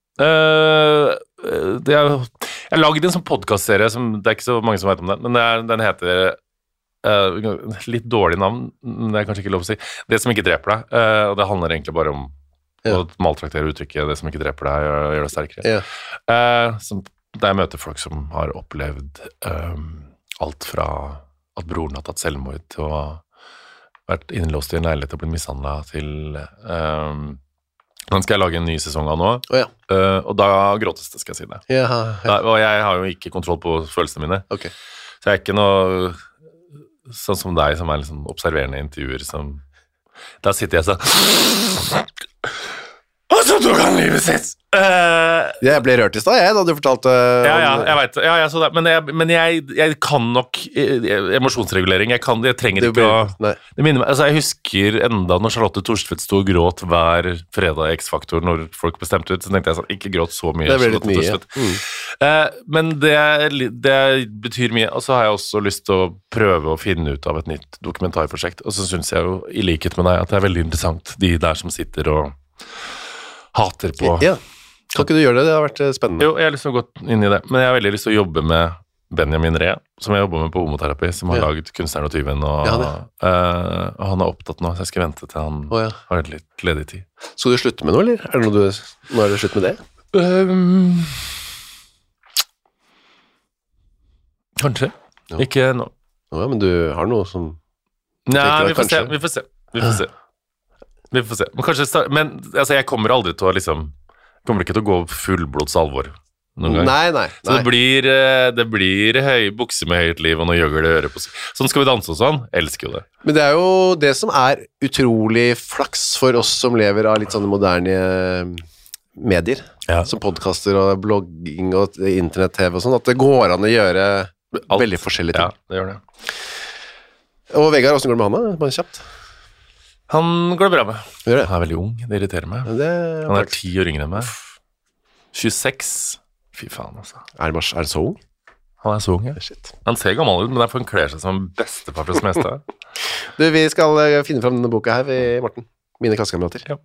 Jeg lagde en sånn podcastserie, det ikke så mange som vet om den, men den heter litt dårlig navn, det kanskje ikke lov å si. Det som ikke dreper deg, og det handler egentlig bare om å maltraktere uttrykket, det som ikke dreper deg, og gjør det sterkere. Der jeg møter folk som har opplevd alt fra at broren har tatt selvmord til å ha vært innlåst i en leilighet og blitt mishandlet, til Den skal jeg lage en ny sesong av nå, og da gråtes det, skal jeg si det. Og jeg har jo ikke kontroll på følelsene mine. Okay. Så jeg er ikke noe sånn som deg, som er liksom observerende intervjuer som... Da sitter jeg sånn... Og så tok han livet sitt! Jeg ble rørt i sted, da du fortalte... jeg vet det. Jeg så det. Men jeg kan nok emosjonsregulering. Jeg trenger ikke å... Det minner meg, altså jeg husker enda når Charlotte Torstvedt stod og gråt hver fredag i X-Faktor når folk bestemte ut, så tenkte jeg sånn, ikke gråt så mye. Det ble litt mye, Men det betyr mye. Og så har jeg også lyst til å prøve å finne ut av et nytt dokumentarprosjekt. Og så synes jeg jo, i likhet med deg, at det er veldig interessant, de der som sitter og hater på... Ja, kan ikke du gjøre det? Det har vært spennende. Jo, jeg har lyst til å gå inn i det, men jeg har veldig lyst til å jobbe med Benjamin Ree, som jeg jobber med på homoterapi, som har laget Kunstneren og Tyven, og han er opptatt nå, så jeg skal vente til han har litt ledig tid. Skal du slutte med noe, eller? Er det noe nå er det slutt med det? Kanskje. Ikke nå. Ja, men du har noe som... Nei, vi får se. Vi får se. Men kanskje, men altså, jeg kommer aldri til å liksom, kommer ikke til å gå fullblods alvor noen gang. Nei. Så det blir høy bukse med høyt liv og noe gjøgl i øret på. Sånn skal vi danse og sånn. Elsker jo det. Men det er jo det som er utrolig flaks for oss som lever av litt sånne moderne medier, som podcaster og blogging og internett-TV og sånn, at det går an å gjøre veldig forskjellige ting. Ja, det gjør det. Og Vegard, hvordan går det med han da? Bare kjapt. Han går det bra med. Han er veldig ung, det irriterer meg. Han er 10 år yngre enn meg. 26. Fy faen, altså. Er det så ung? Han er så ung, ja. Shit. Han ser gammel ut, men derfor han kler seg som bestefar fra Smestad. Vi skal finne frem denne boka her, Morten. Mine klassekamerater. Ja.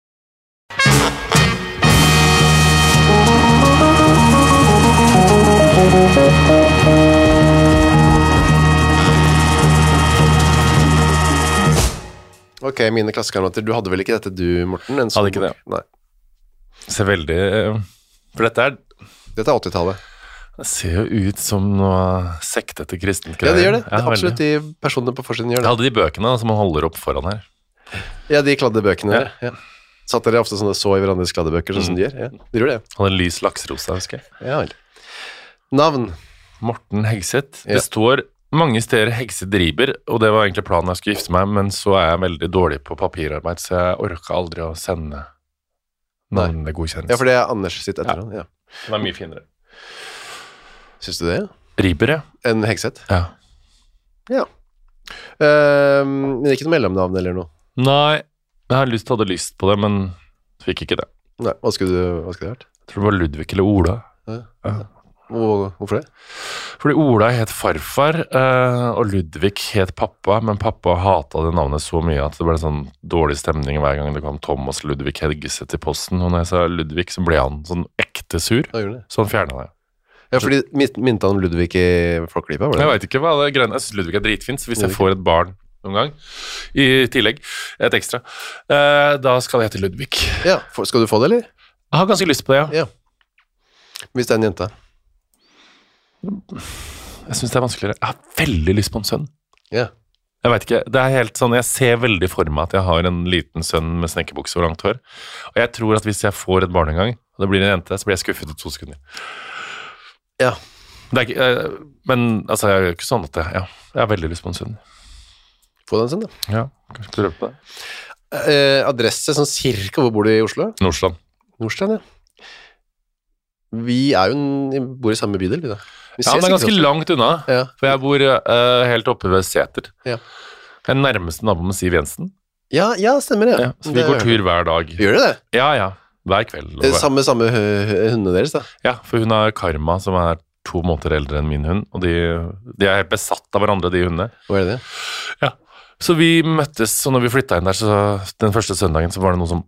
Ok, mine klassekamerater. Du hadde vel ikke dette du, Morten? Hadde ikke det. Nei. Ser veldig... For dette er 80-tallet. Det ser jo ut som noe sektete kristent greier. Ja, det gjør det. Det er absolutt de personene på forsiden gjør det. Jeg hadde de bøkene som man holder opp foran her. Ja, de kladdebøkene. Ja. Satt dere ofte sånn og så i hverandres kladdebøker, sånn som de gjør? Ja, de gjør det. Han hadde lys lakserosa, husker jeg. Ja, vel. Navn? Morten Hegseth. Det står... Mange steder Hegseth driver, og det var egentlig planen jeg skulle gifte meg, men så er jeg veldig dårlig på papirarbeid, så jeg orket aldri å sende navnet godkjennelse. Ja, for det er Anders sitt etternavn. Ja. Det er mye finere. Syns du det? Riber, ja. En Hegseth? Ja. Men ikke noe mellomnavn eller noe? Nei, jeg hadde lyst på det, men fikk ikke det. Nei, hva skulle det vært? Jeg tror det var Ludvig eller Ola. Ja. Hvorfor det? Fordi Ola het farfar, og Ludvig het pappa, men pappa hatet det navnet så mye at det ble sånn dårlig stemning hver gang det kom Thomas Ludvig Hegseth til posten, og når jeg sa Ludvig, så ble han sånn ekte sur, så han fjernet det. Ja, fordi minte han om Ludvig i Flåklypa? Jeg vet ikke hva det er grønne. Jeg synes Ludvig er dritfint, så hvis jeg får et barn noen gang, i tillegg, et ekstra, da skal jeg hete Ludvig. Ja, skal du få det, eller? Jeg har ganske lyst på det, ja. Hvis det er en jente? Jeg synes det er vanskeligere. Jeg har veldig lyst på en sønn. Ja. Jeg vet ikke, det er helt sånn, jeg ser veldig for meg at jeg har en liten sønn med snekkerbukse og langt hår. Og jeg tror at hvis jeg får et barn en gang, og det blir en jente, så blir jeg skuffet i 2 sekunder. Ja. Det er ikke, men altså, jeg gjør ikke sånn at jeg har veldig lyst på en sønn. Få deg en sønn, da. Ja, kanskje prøve på det. Adresse, sånn cirka, hvor bor du i Oslo? Nordstrand, ja. Vi er jo bor i samme bydel, vi da. Ja, men det er ganske langt unna, for jeg bor helt oppe ved Sæter. Ja. Jeg er nærmeste nabo med Siv Jensen. Ja, stemmer det. Ja, så vi går tur hver dag. Gjør det? Ja, hver kveld. Samme hundene deres da? Ja, for hun har Karma, som er 2 måneder eldre enn min hund, og de er helt besatt av hverandre, de hundene. Hva er det? Ja, så vi møttes, og når vi flyttet inn der, så den første søndagen, så var det noe som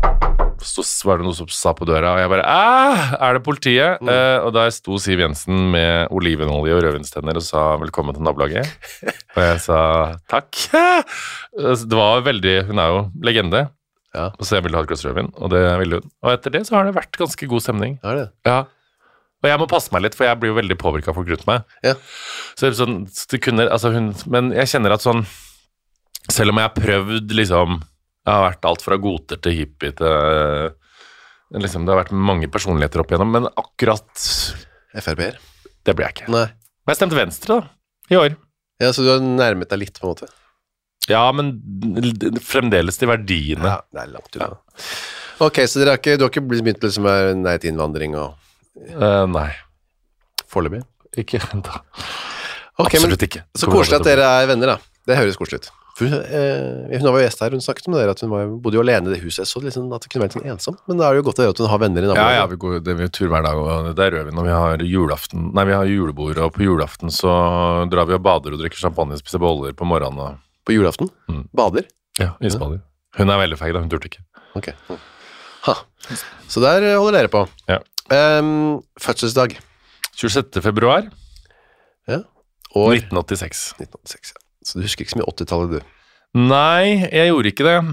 sa på døra, og jeg bare, er det politiet? Og der sto Siv Jensen med olivenolje og rødvinstenner og sa velkommen til nabolaget. Og jeg sa takk. Det var veldig, hun er jo legende, og så jeg ville ha et glass rødvin, og det ville hun. Og etter det så har det vært ganske god stemning. Er det? Ja. Og jeg må passe meg litt, for jeg blir jo veldig påvirket av folk rundt meg. Ja. Så sånn, det kunne, altså men jeg kjenner at sånn, selv om jeg har prøvd liksom Jeg har vært alt fra goter til hippie til liksom, det har vært mange personligheter opp igjennom, men akkurat FrP-er? Det ble jeg ikke. Nei. Men jeg stemte Venstre da, i år. Ja, så du har nærmet deg litt på en måte? Ja, men fremdeles de verdiene. Ja, det langt unna. Ok, så du har ikke begynt liksom med nei til innvandring og... Nei. Foreløpig? Ikke da. Okay, absolutt ikke. Så koselig at dere er venner da. Det høres koselig ut. Hun var jo gjest her, hun snakket om det at hun bodde jo alene i det huset, så liksom at det kunne være litt ensomt, men det er jo godt å høre at hun har venner i nabolaget. Ja, vi går tur hver dag, og det er rødvin, og vi har julaften, vi har julebord, og på julaften så drar vi og bader og drikker champagne, spiser boller på morgenen. På julaften? Bader? Ja, isbader. Hun er veldig feig da, hun turte ikke. Ok. Ha. Så der holder dere på. Ja. Fødselsdag? 26. februar. Ja. År? 1986. 1986, ja. Så du husker ikke så mye 80-tallet, du? Nei, jeg gjorde ikke det.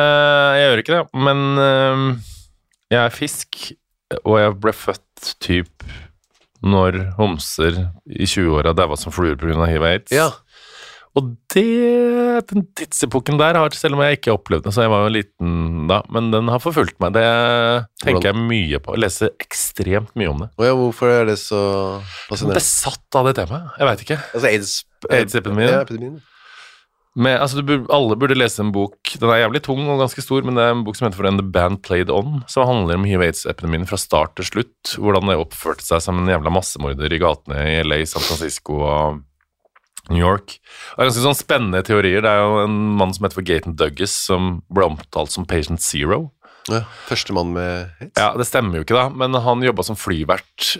Men jeg er fisk, og jeg ble født typ når homser i 20-åra døde som fluer på grunn av HIV AIDS. Ja. Og den tidsepoken der har, selv om jeg ikke opplevde det, så jeg var jo liten da, men den har forfulgt meg. Det tenker jeg mye på. Jeg leser ekstremt mye om det. Og ja, hvorfor er det så fascinerende? Besatt av det temaet. Jeg vet ikke. Altså AIDS-epidemien. Ja, epidemien. Altså, alle burde lese en bok. Den er jævlig tung og ganske stor, men det er en bok som heter For The Band Played On, som handler om HIV-AIDS-epidemien fra start til slutt, hvordan det oppførte seg som en jævla massemorder i gatene i LA, San Francisco og New York. Det er ganske sånn spennende teorier. Det er jo en mann som heter Gaten Douglas, som ble omtalt som Patient Zero. Ja, første mann med AIDS? Ja, det stemmer jo ikke da, men han jobbet som flyvert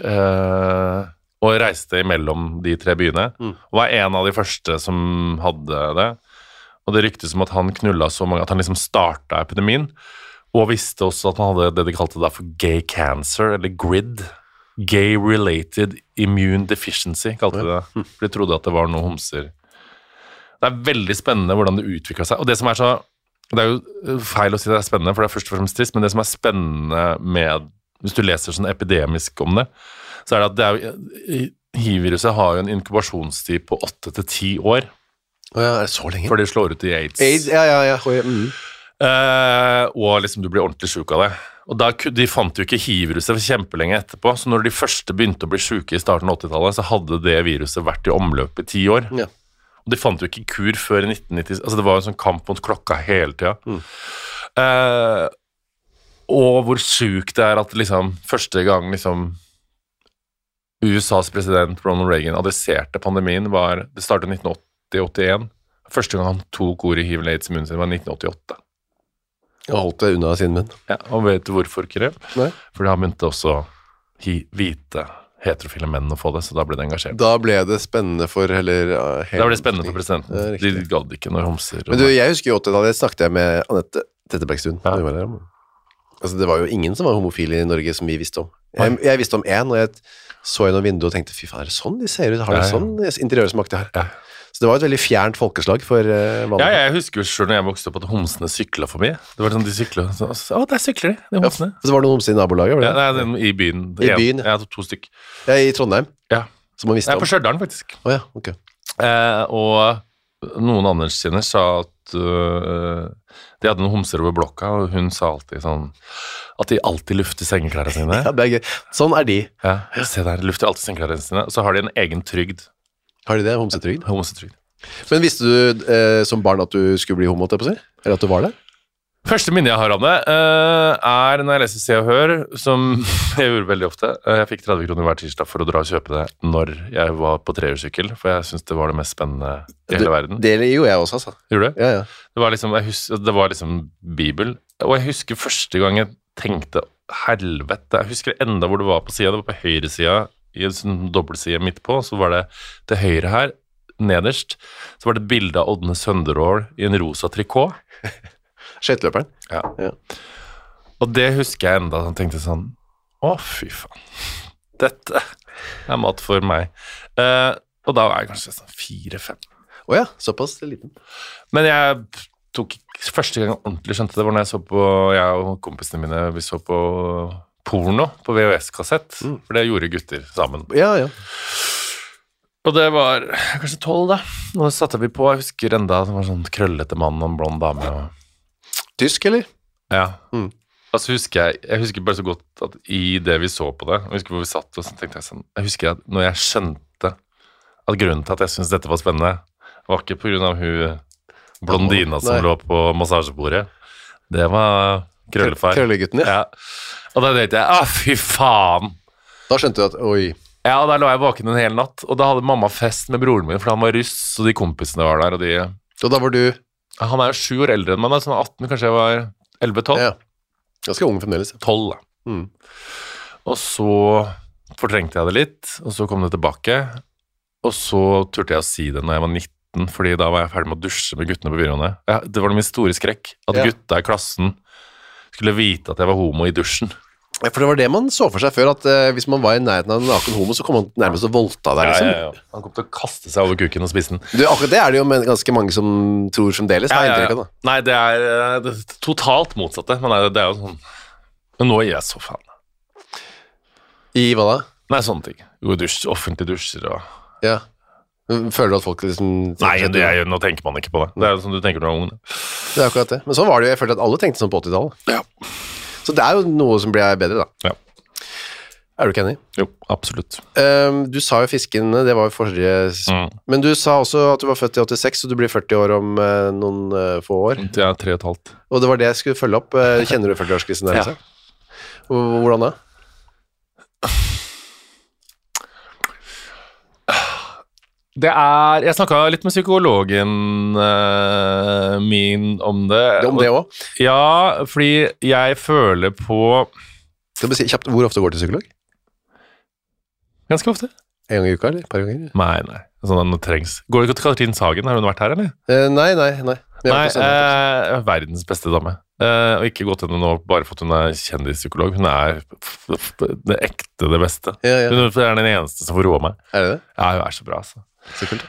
og reiste imellom de 3 byene, og var en av de første som hadde det. Og det ryktes om at han knulla så mange at han liksom startet epidemien, og visste også at han hadde det de kalte da for gay cancer, eller GRID, Gay Related Immune Deficiency, kalte de det. For de trodde at det var noe homser. Det er veldig spennende hvordan det utviklet seg, og det som er så, det er jo feil å si det er spennende, for det er først og fremst trist, men det som er spennende med, hvis du leser sånn epidemisk om det, så er det at HIV-viruset har jo en inkubasjonstid på 8 til 10 år. Ja, er det så lenge? For de slår ut i AIDS. Ja. Og liksom du blir ordentlig syk av det. Og de fant jo ikke HIV-viruset for kjempelenge etterpå, så når de første begynte å bli syke i starten av 80-tallet, så hadde det viruset vært i omløp i 10 år. Ja. Og de fant jo ikke kur før i 1990, altså det var jo en sånn kamp mot klokka hele tiden. Og hvor sykt det er at liksom, første gang liksom USAs president Ronald Reagan adresserte pandemien det startet 1980-81. Første gang han tok ordet HIV-AIDS-immunen sin var 1988. Og holdt det unna sin munn. Ja, og vet du hvorfor ikke det? Nei. For da begynte også hvite heterofile menn å få det, så da ble det engasjert. Da ble det spennende for Da ble det spennende for presidenten. De gadd ikke når homser. Men du, jeg husker jo 80-tallet, snakket jeg med Annette Tettebergstuen. Ja. Altså, det var jo ingen som var homofile i Norge som vi visste om. Jeg visste om en, og jeg så gjennom vinduet og tenkte, fy faen, er det sånn de ser ut? Har de sånn interiørsmakt de har? Ja. Så det var et veldig fjernt folkeslag for vannet. Ja, jeg husker jo selv når jeg vokste opp at homsene syklet forbi. Det var sånn de syklet, der sykler de, er homsene. Så var det noen homser i nabolaget, var det? Ja, nei, i byen. I byen, ja. 2 stykk. Ja, i Trondheim? Ja. Som man visste om? På Stjørdalen, faktisk. Ja, ok. Og noen anerkjenner sa at de hadde noen homser over blokka, og hun sa alltid sånn at de alltid lufter sengeklærene sine. Ja, det er gøy. Sånn er de. Ja, se der, lufter alltid sengeklærene sine. Så har de en egen trygd. Har de det? Homsetrygd? Homsetrygd. Men visste du som barn at du skulle bli homo, på seg? Eller at du var det? Første minne jeg har om det når jeg leser Se og Hør, som jeg gjorde veldig ofte. Jeg fikk 30 kroner hver tirsdag for å dra og kjøpe det når jeg var på trehjulssykkel, for jeg synes det var det mest spennende i hele verden. Det gjorde jeg også, altså. Gjorde du? Ja. Det var liksom Bibel. Og jeg husker første gang jeg tenkte, helvete, jeg husker enda hvor det var på siden, det var på høyre siden, i en sånn dobbeltside midt på, så var det til høyre her, nederst, så var det et bilde av Ådne Sønderål i en rosa trikot. Skøyteløperen? Ja. Og det husker jeg enda, han tenkte sånn, å fy faen, dette er mat for meg. Og da var jeg kanskje sånn 4-5. Åja, såpass liten. Men jeg tok første gang ordentlig skjønte det var når jeg og kompisene mine, vi så på porno på VHS-kassett, for det gjorde gutter sammen. Ja. Og det var kanskje 12 da, og det satte vi på, jeg husker enda, det var sånn krøllete mann og en blond dame. Tysk, eller? Ja. Altså jeg husker bare så godt at i det vi så på det, jeg husker hvor vi satt, og så tenkte jeg sånn, jeg husker at når jeg skjønte at grunnen til at jeg syntes dette var spennende, var ikke på grunn av hun blondina som lå på massasjebordet. Det var krøllefar. Krøllegutten, ja. Og da tenkte jeg, fy faen. Da skjønte du at, oi. Ja, og der lå jeg vaken en hel natt, og da hadde mamma fest med broren min, for han var russ, og de kompisene var der, og de... Og da var du... Han er jo 7 år eldre enn meg, sånn 18, kanskje jeg var 11-12. Ja, ganske ung fremdeles. 12, da. Og så fortrengte jeg det litt, og så kom det tilbake, og så turte jeg å si det når jeg var 19, fordi da var jeg ferdig med å dusje med guttene på videregående. Ja, det var min store skrekk, at gutta i klassen skulle vite at jeg var homo i dusjen. Ja, for det var det man så for seg før, at hvis man var i nærheten av en naken homo, så kom han nærmest å voldta deg, liksom. Ja. Han kom til å kaste seg over kuken og spise den. Du, akkurat det er det jo ganske mange som tror fremdeles. Ja. Nei, det er totalt motsatte, men det er jo sånn... Men nå er jeg så fan. I hva da? Nei, sånne ting. Jo, offentlige dusjer og... Ja. Føler du at folk liksom... Nei, nå tenker man ikke på det. Det er jo sånn du tenker når du er ung. Det er akkurat det. Men sånn var det jo, jeg følte at alle tenkte sånn på 80-tallet. Ja. Så det er jo noe som blir bedre, da. Ja. Er du ikke enig? Jo, absolutt. Du sa jo fisken, det var jo forrige... Men du sa også at du var født i 86, så du blir 40 år om noen få år. Det er 3,5. Og det var det jeg skulle følge opp. Kjenner du 40-årskrisen der? Ja. Hvordan da? Jeg snakket litt med psykologen min om det. Om det også? Ja, fordi jeg føler på... Skal vi si kjapt, hvor ofte går du til psykolog? Ganske ofte. En gang i uka, eller? Et par ganger? Nei. Sånn det trengs. Går du ikke til Katrin Sagen? Har hun vært her, eller? Nei. Verdens beste dame. Og ikke gått henne nå bare for at hun er kjendispsykolog. Hun er det ekte, det beste. Ja. Hun er den eneste som får roe meg. Er det det? Ja, hun er så bra, altså. Så kult.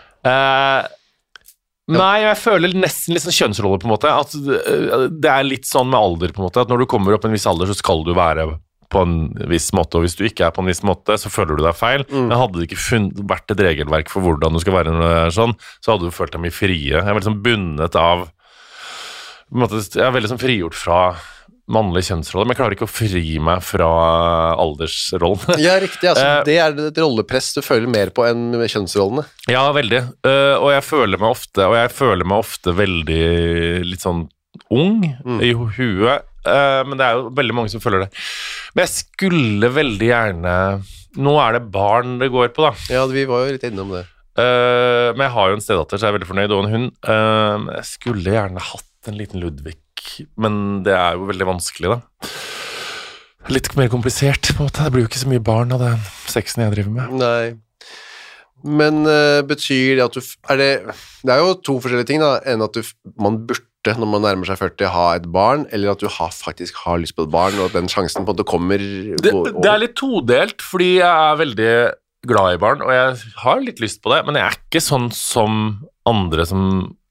Nei, jeg føler nesten litt sånn kjønnsrolle på en måte. At det er litt sånn med alder på en måte. At når du kommer opp en viss alder, så skal du være på en viss måte. Og hvis du ikke er på en viss måte, så føler du deg feil. Men hadde det ikke vært et regelverk for hvordan du skal være når du er sånn, så hadde du følt deg mye frie. Jeg er veldig sånn bundet av på en måte, jeg er veldig sånn frigjort fra mannlig kjønnsrolle, men jeg klarer ikke å fri meg fra aldersrollen. Ja, riktig. Altså, det er et rollepress du føler mer på enn kjønnsrollene. Ja, veldig. Og jeg føler meg ofte veldig litt sånn ung i huet, men det er jo veldig mange som føler det. Men jeg skulle veldig gjerne... Nå er det barn det går på, da. Ja, vi var jo litt innom det. Men jeg har jo en stedatter, så jeg er veldig fornøyd, og en hund. Jeg skulle gjerne hatt en liten Ludvig, men det er jo veldig vanskelig, da. Litt mer komplisert, på en måte. Det blir jo ikke så mye barn av den sexen jeg driver med. Nei. Men betyr det at du... Det er jo to forskjellige ting, da. En at man burde, når man nærmer seg 40, ha et barn, eller at du faktisk har lyst på et barn, og at den sjansen på en måte kommer... Det er litt todelt, fordi jeg er veldig glad i barn, og jeg har litt lyst på det, men jeg er ikke sånn som andre som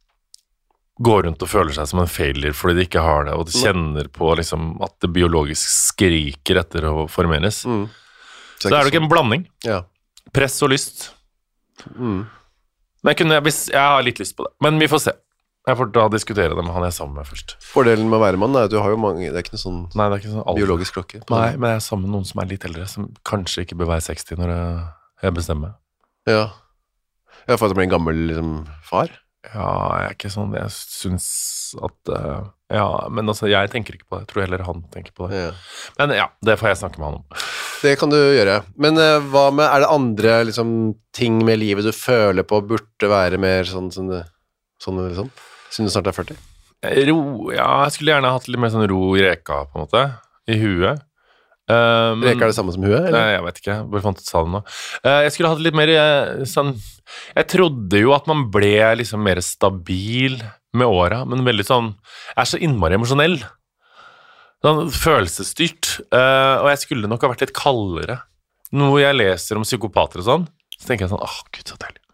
går rundt og føler seg som en failure fordi de ikke har det, og de kjenner på liksom at det biologisk skriker etter å formeres. Så er det ikke en blanding. Ja. Press og lyst. Men jeg har litt lyst på det. Men vi får se. Jeg får da diskutere det med han jeg er sammen med først. Fordelen med å være mann er at du har jo mange, det er ikke noe sånn, nei, det er ikke sånn biologisk klokke. Nei, men jeg er sammen med noen som er litt eldre, som kanskje ikke bør være 60 når jeg bestemmer. Ja. Jeg har fått bli en gammel liksom, far. Ja, jeg er ikke sånn, jeg synes at ja, men altså, jeg tenker ikke på det. Jeg tror heller han tenker på det. Ja. Men ja, det får jeg snakke med han om. Det kan du gjøre. Men hva med, er det andre liksom, ting med livet du føler på burde være mer sånn liksom? Siden du snart er 40? Ja, jeg skulle gjerne hatt litt mer sånn ro i reka, på en måte. I huet. Reka er det samme som huet, eller? Nei, jeg vet ikke. Bare fant ut sa det nå. Jeg skulle hatt litt mer sånn... Jeg trodde jo at man ble liksom mer stabil med åra, men veldig sånn... Jeg er så innmari emosjonell. Sånn følelsesstyrt. Og jeg skulle nok ha vært litt kaldere. Når jeg leser om psykopater og sånn, så tenker jeg sånn, Gud, så deilig.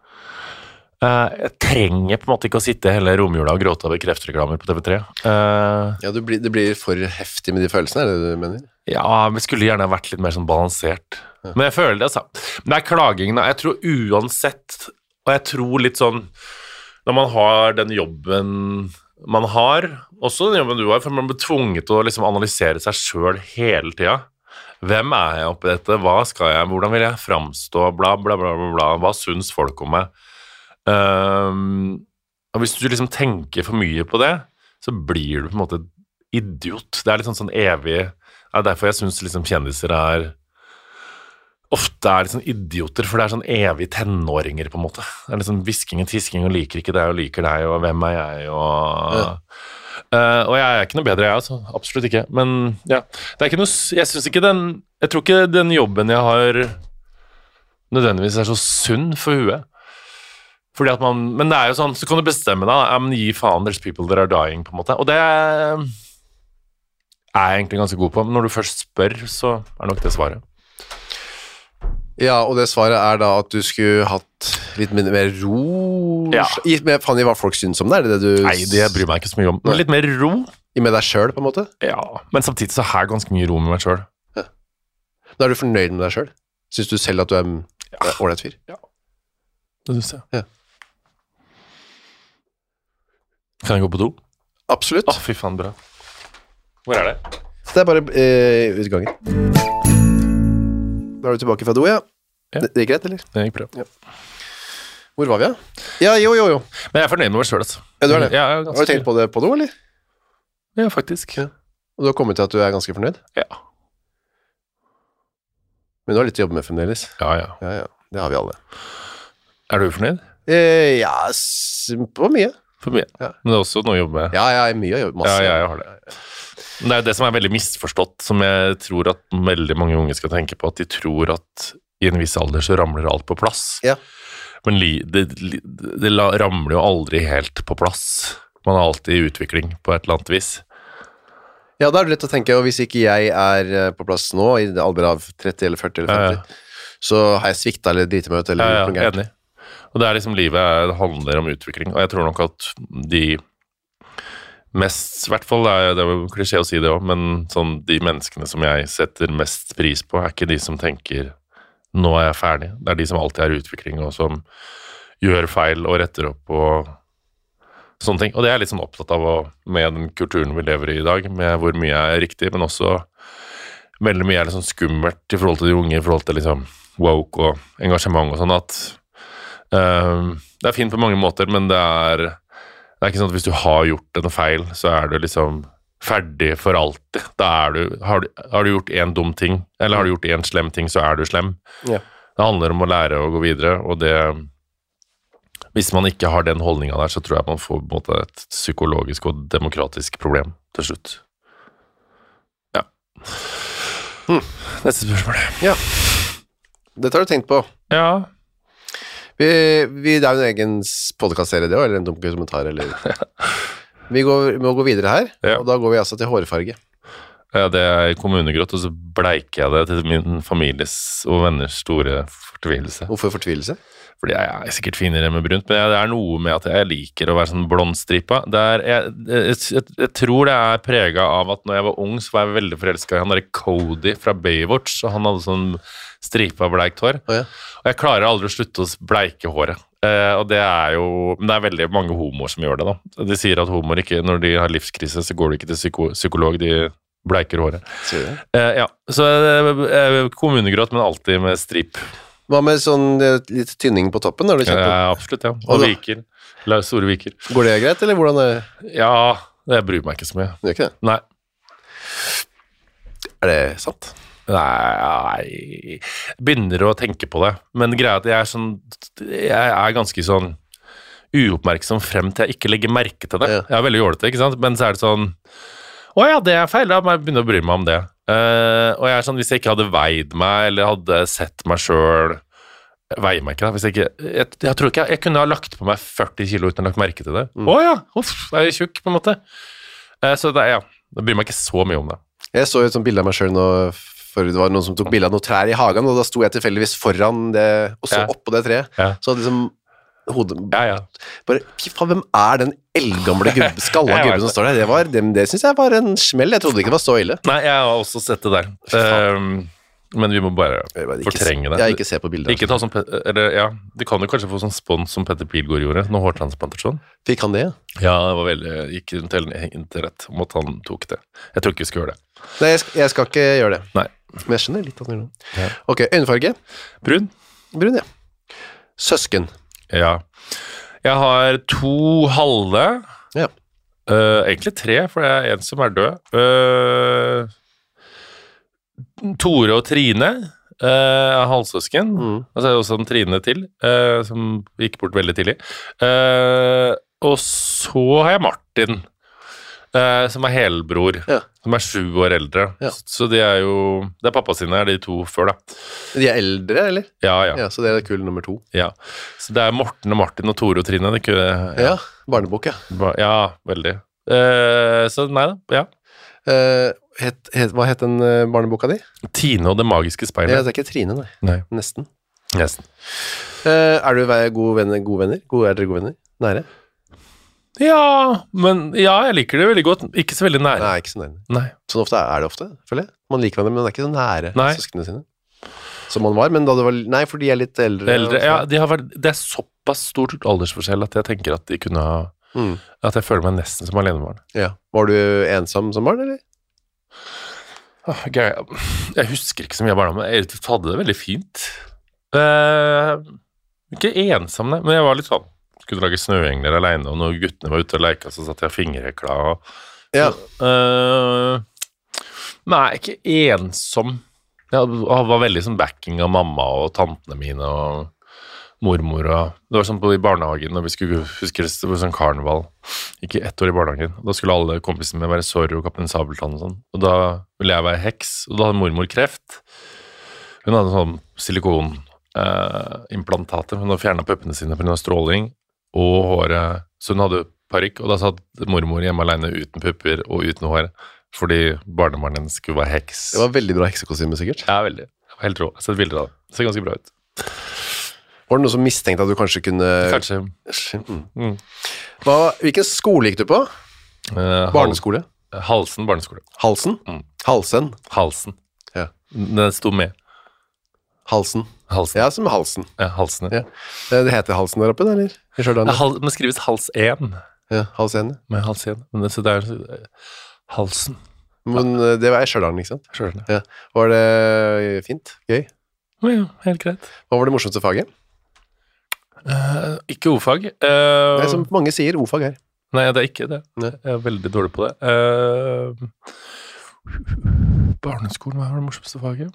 Jeg trenger på en måte ikke å sitte hele romjula og gråte over kreftreklamer på TV3. Ja, det blir for heftig med de følelsene, er det du mener? Ja, vi skulle gjerne vært litt mer sånn balansert. Ja. Men jeg føler det, altså. Men det er klagingen, jeg tror uansett, og jeg tror litt sånn, når man har den jobben man har, også den jobben du har, for man blir tvunget til å liksom analysere seg selv hele tiden. Hvem er jeg oppi dette? Hva skal jeg? Hvordan vil jeg framstå? Bla, bla, bla, bla, bla. Hva synes folk om meg? Og hvis du liksom tenker for mye på det, så blir du på en måte idiot. Det er litt sånn evig... Det derfor jeg synes liksom kjendiser ofte er litt sånn idioter, for det er sånn evig tenåringer på en måte. Det er litt sånn visking og tisking og liker ikke deg og liker deg, og hvem er jeg, og jeg er ikke noe bedre, jeg altså, absolutt ikke. Men ja, det er ikke noe, jeg tror ikke den jobben jeg har nødvendigvis er så sunn for huet. Fordi at men det er jo sånn, så kan du bestemme deg, gi faen, there's people that are dying, på en måte. Og det er jeg egentlig ganske god på, men når du først spør, så er nok det svaret. Ja, og det svaret er da at du skulle hatt litt mer ro. Ja. Fann i hva folk synes om det, er det du... Nei, det bryr meg ikke så mye om. Men litt mer ro. Med deg selv, på en måte? Ja, men samtidig så har jeg ganske mye ro med meg selv. Ja. Da er du fornøyd med deg selv? Synes du selv at du er en ordentlig fyr? Ja, det synes jeg. Ja. Kan jeg gå på do? Absolutt. Fy faen, bra. Hvor er det? Det er bare utgangen. Da er du tilbake fra do, ja. Det gikk greit, eller? Det gikk bra. Ja. Hvor var vi, ja? Ja, jo. Men jeg er fornøyd med meg selv, altså. Ja, du er det? Ja, har du tenkt på det på do, eller? Ja, faktisk. Ja. Og du har kommet til at du er ganske fornøyd? Ja. Men du har litt å jobbe med fremdeles? Ja. Det har vi alle. Er du fornøyd? Ja, på mye. For mye. Ja. Men det er også noe å jobbe med. Ja, jeg er mye å jobbe, masse. Ja, jeg har det. Det er det som er veldig misforstått, som jeg tror at veldig mange unge skal tenke på, at de tror at i en viss alder så ramler alt på plass. Ja. Men det ramler jo aldri helt på plass. Man er alltid i utvikling på et eller annet vis. Ja, da er det lett å tenke, og hvis ikke jeg er på plass nå, i alder av 30 eller 40 eller 50, så har jeg sviktet eller dritet meg ut, eller noe gærent. Enig. Og det er liksom livet, det handler om utvikling, og jeg tror nok at de mest, i hvert fall, det er jo klisjé å si det også, men sånn, de menneskene som jeg setter mest pris på, er ikke de som tenker, nå er jeg ferdig. Det er de som alltid er i utvikling, og som gjør feil og retter opp og sånne ting. Og det er jeg litt sånn opptatt av med den kulturen vi lever i dag, med hvor mye er riktig, men også veldig mye er litt sånn skummelt i forhold til de unge, i forhold til liksom woke og engasjement og sånn, at det er fint på mange måter, men det er ikke sånn at hvis du har gjort noe feil, så er du liksom ferdig for alltid. Da har du gjort en dum ting, eller har du gjort en slem ting, så er du slem. Ja. Det handler om å lære å gå videre, og det, hvis man ikke har den holdningen der, så tror jeg man får på en måte et psykologisk og demokratisk problem til slutt. Ja. Neste spørsmål. Ja. Dette har du tenkt på. Ja. Det er jo en egen podcastserie det også, eller en dum kommentar, eller... Vi må gå videre her, og da går vi altså til hårfarge. Ja, det er kommunegrått, og så bleiker jeg det til min families og venners store fortvilelse. Hvorfor fortvilelse? Fordi jeg er sikkert finere med brunt, men det er noe med at jeg liker å være sånn blondstripa. Jeg tror det er preget av at når jeg var ung, så var jeg veldig forelsket i han der Cody fra Baywatch, og han hadde sånn stripa bleikt hår. Ja. Og jeg klarer aldri å slutte å bleike håret. Og det er jo, men det er veldig mange homoer som gjør det da. De sier at homoer ikke, når de har livskrise, så går de ikke til psykolog, de bleiker håret. Ja, så kommunegrått, men alltid med strip. Hva med sånn litt tynning på toppen? Ja, absolutt, ja. Og viker. Store viker. Går det greit, eller hvordan er det? Ja, det bryr meg ikke så mye. Det gjør ikke det? Nei. Er det sant? Nei, begynner å tenke på det, men greia er at jeg er ganske sånn uoppmerksom frem til jeg ikke legger merke til det. Jeg er veldig jålete, ikke sant? Men så er det sånn, åja, det er feil, da må jeg begynne å bry meg om det. Og jeg er sånn, hvis jeg ikke hadde veid meg, eller hadde sett meg selv, veier meg ikke da, hvis jeg ikke, jeg tror ikke jeg kunne ha lagt på meg 40 kilo uten å ha lagt merke til det. Åja, jeg er tjukk på en måte. Så det bryr meg ikke så mye om det. Jeg så et sånt bilde av meg selv nå, for det var noen som tok bilde av noen trær i hagen, og da sto jeg tilfeldigvis foran det, og så opp på det treet. Så liksom hodet bare, fy faen, hvem er den eldgamle skalla gubben som står der? Det synes jeg var en smell. Jeg trodde ikke det var så ille. Nei, jeg har også sett det der. Men vi må bare fortrenge det. Jeg ikke ser på bildet. Ikke ta sånn, du kan jo kanskje få sånn spons som Petter Pilgaard gjorde, noe hårtransplantasjon. Fikk han det? Ja, det var veldig, gikk rundt hele internett om at han tok det. Jeg tror ikke vi skal gjøre det. Nei, jeg skal ikke gjøre det. Nei. Men jeg skjønner litt at han gjør det. Ja. Ok, øynfarge? Brun, ja. Søsken? Ja. Jeg har 2 halve. Ja. Egentlig 3, for det er en som er død. Tore og Trine er halvsøsken. Og så er det også en Trine til, som gikk bort veldig tidlig. Og så har jeg Martin, som er helbror, som er 7 år eldre. Ja. Så det er pappa sine, de 2 før da. De er eldre, eller? Ja. Så det er kull nummer 2. Ja. Så det er Morten og Martin og Tore og Trine. Ja, barnebok, ja, veldig. Så nei da, ja. Hva het den barneboka di? Tine og det magiske speilet. Ja, det er ikke Trine, nei. Nesten. Er du gode venner? Er dere gode venner? Nære? Ja, jeg liker det veldig godt. Ikke så veldig nære. Nei, ikke så nære. Nei. Sånn ofte er det ofte, føler jeg. Man liker hverandre, men man er ikke så nære søskene sine. Som man var, men da det var... Nei, for de er litt eldre. Ja, det er såpass stor aldersforskjell at jeg tenker at de kunne ha... At jeg føler meg nesten som alenebarn. Ja. Var du ensom som barn, eller? Jeg husker ikke så mye av barna, men jeg hadde det veldig fint. Ikke ensom, men jeg var litt sånn. Skulle lage snøengler alene, og når guttene var ute og leka, så satt jeg fingerhekla. Nei, ikke ensom. Jeg var veldig sånn backing av mamma og tantene mine og mormor, og det var sånn på i barnehagen, når vi skulle huske det var sånn karneval, ikke 1 år i barnehagen, da skulle alle kompisene med være Zorro og Kaptein Sabeltann og sånn, og da ville jeg være heks, og da hadde mormor kreft. Hun hadde sånn silikonimplantater, hun hadde fjernet puppene sine på grunn av stråling, og håret, så hun hadde parykk, og da satt mormor hjemme alene uten pupper og uten hår, fordi barnebarnen skulle være heks. Det var veldig bra heksekostyme, sikkert. Ja, veldig. Det var helt rå. Jeg har sett bilder av det. Det ser ganske bra ut. Var det noe som mistenkte at du kanskje kunne... Kanskje. Hvilken skole gikk du på? Barneskole? Halsen barneskole. Halsen? Halsen? Halsen. Ja. Den sto med. Halsen. Ja, som halsen. Ja, halsen. Ja. Det heter halsen der oppe, eller? Det skrives hals 1. Ja, hals 1. Med hals 1. Men så det er halsen. Men det var i Stjørdalen, ikke sant? Stjørdalen. Ja. Var det fint? Gøy? Ja, helt greit. Hva var det morsomste faget? Ikke O-fag. Nei, som mange sier, O-fag her. Nei, det er ikke det. Nei. Jeg er veldig dårlig på det. Barneskolen, hva var det morsomste faget?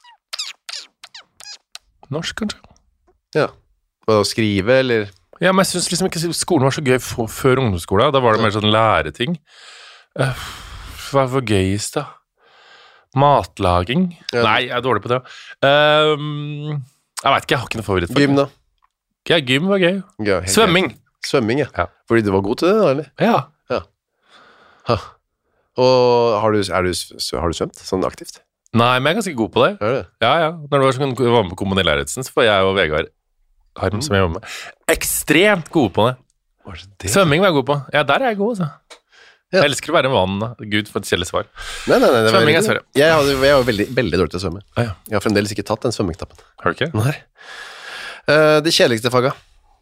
Norsk, kanskje? Ja. Å skrive, eller? Ja, men jeg synes liksom ikke skolen var så gøy før ungdomsskolen. Da var det mer sånn læreting. Hva var gøyest, da? Matlaging? Ja. Nei, jeg er dårlig på det. Jeg vet ikke, jeg har ikke noe favoritt. Gym, da? Ja, gym var gøy. Ja, svømming. Svømming, ja. Fordi du var god til det, da, eller? Ja. Og har du svømt sånn aktivt? Nei, men jeg er ganske god på det. Er det? Ja. Når du var med på Kommune Lærerhetsen, så var jeg og Vegard Harm, som jeg var med, ekstremt gode på det. Svømming var jeg god på. Ja, der er jeg god, altså. Ja. Jeg elsker å være i vann. Gud, for et kjedelig svar. Nei, svømming er svære. Jeg var veldig, veldig dårlig til å svømme. Ja. Jeg har fremdeles ikke tatt den svømmingstappen. Har du ikke? Nei. Det kjedeligste faget?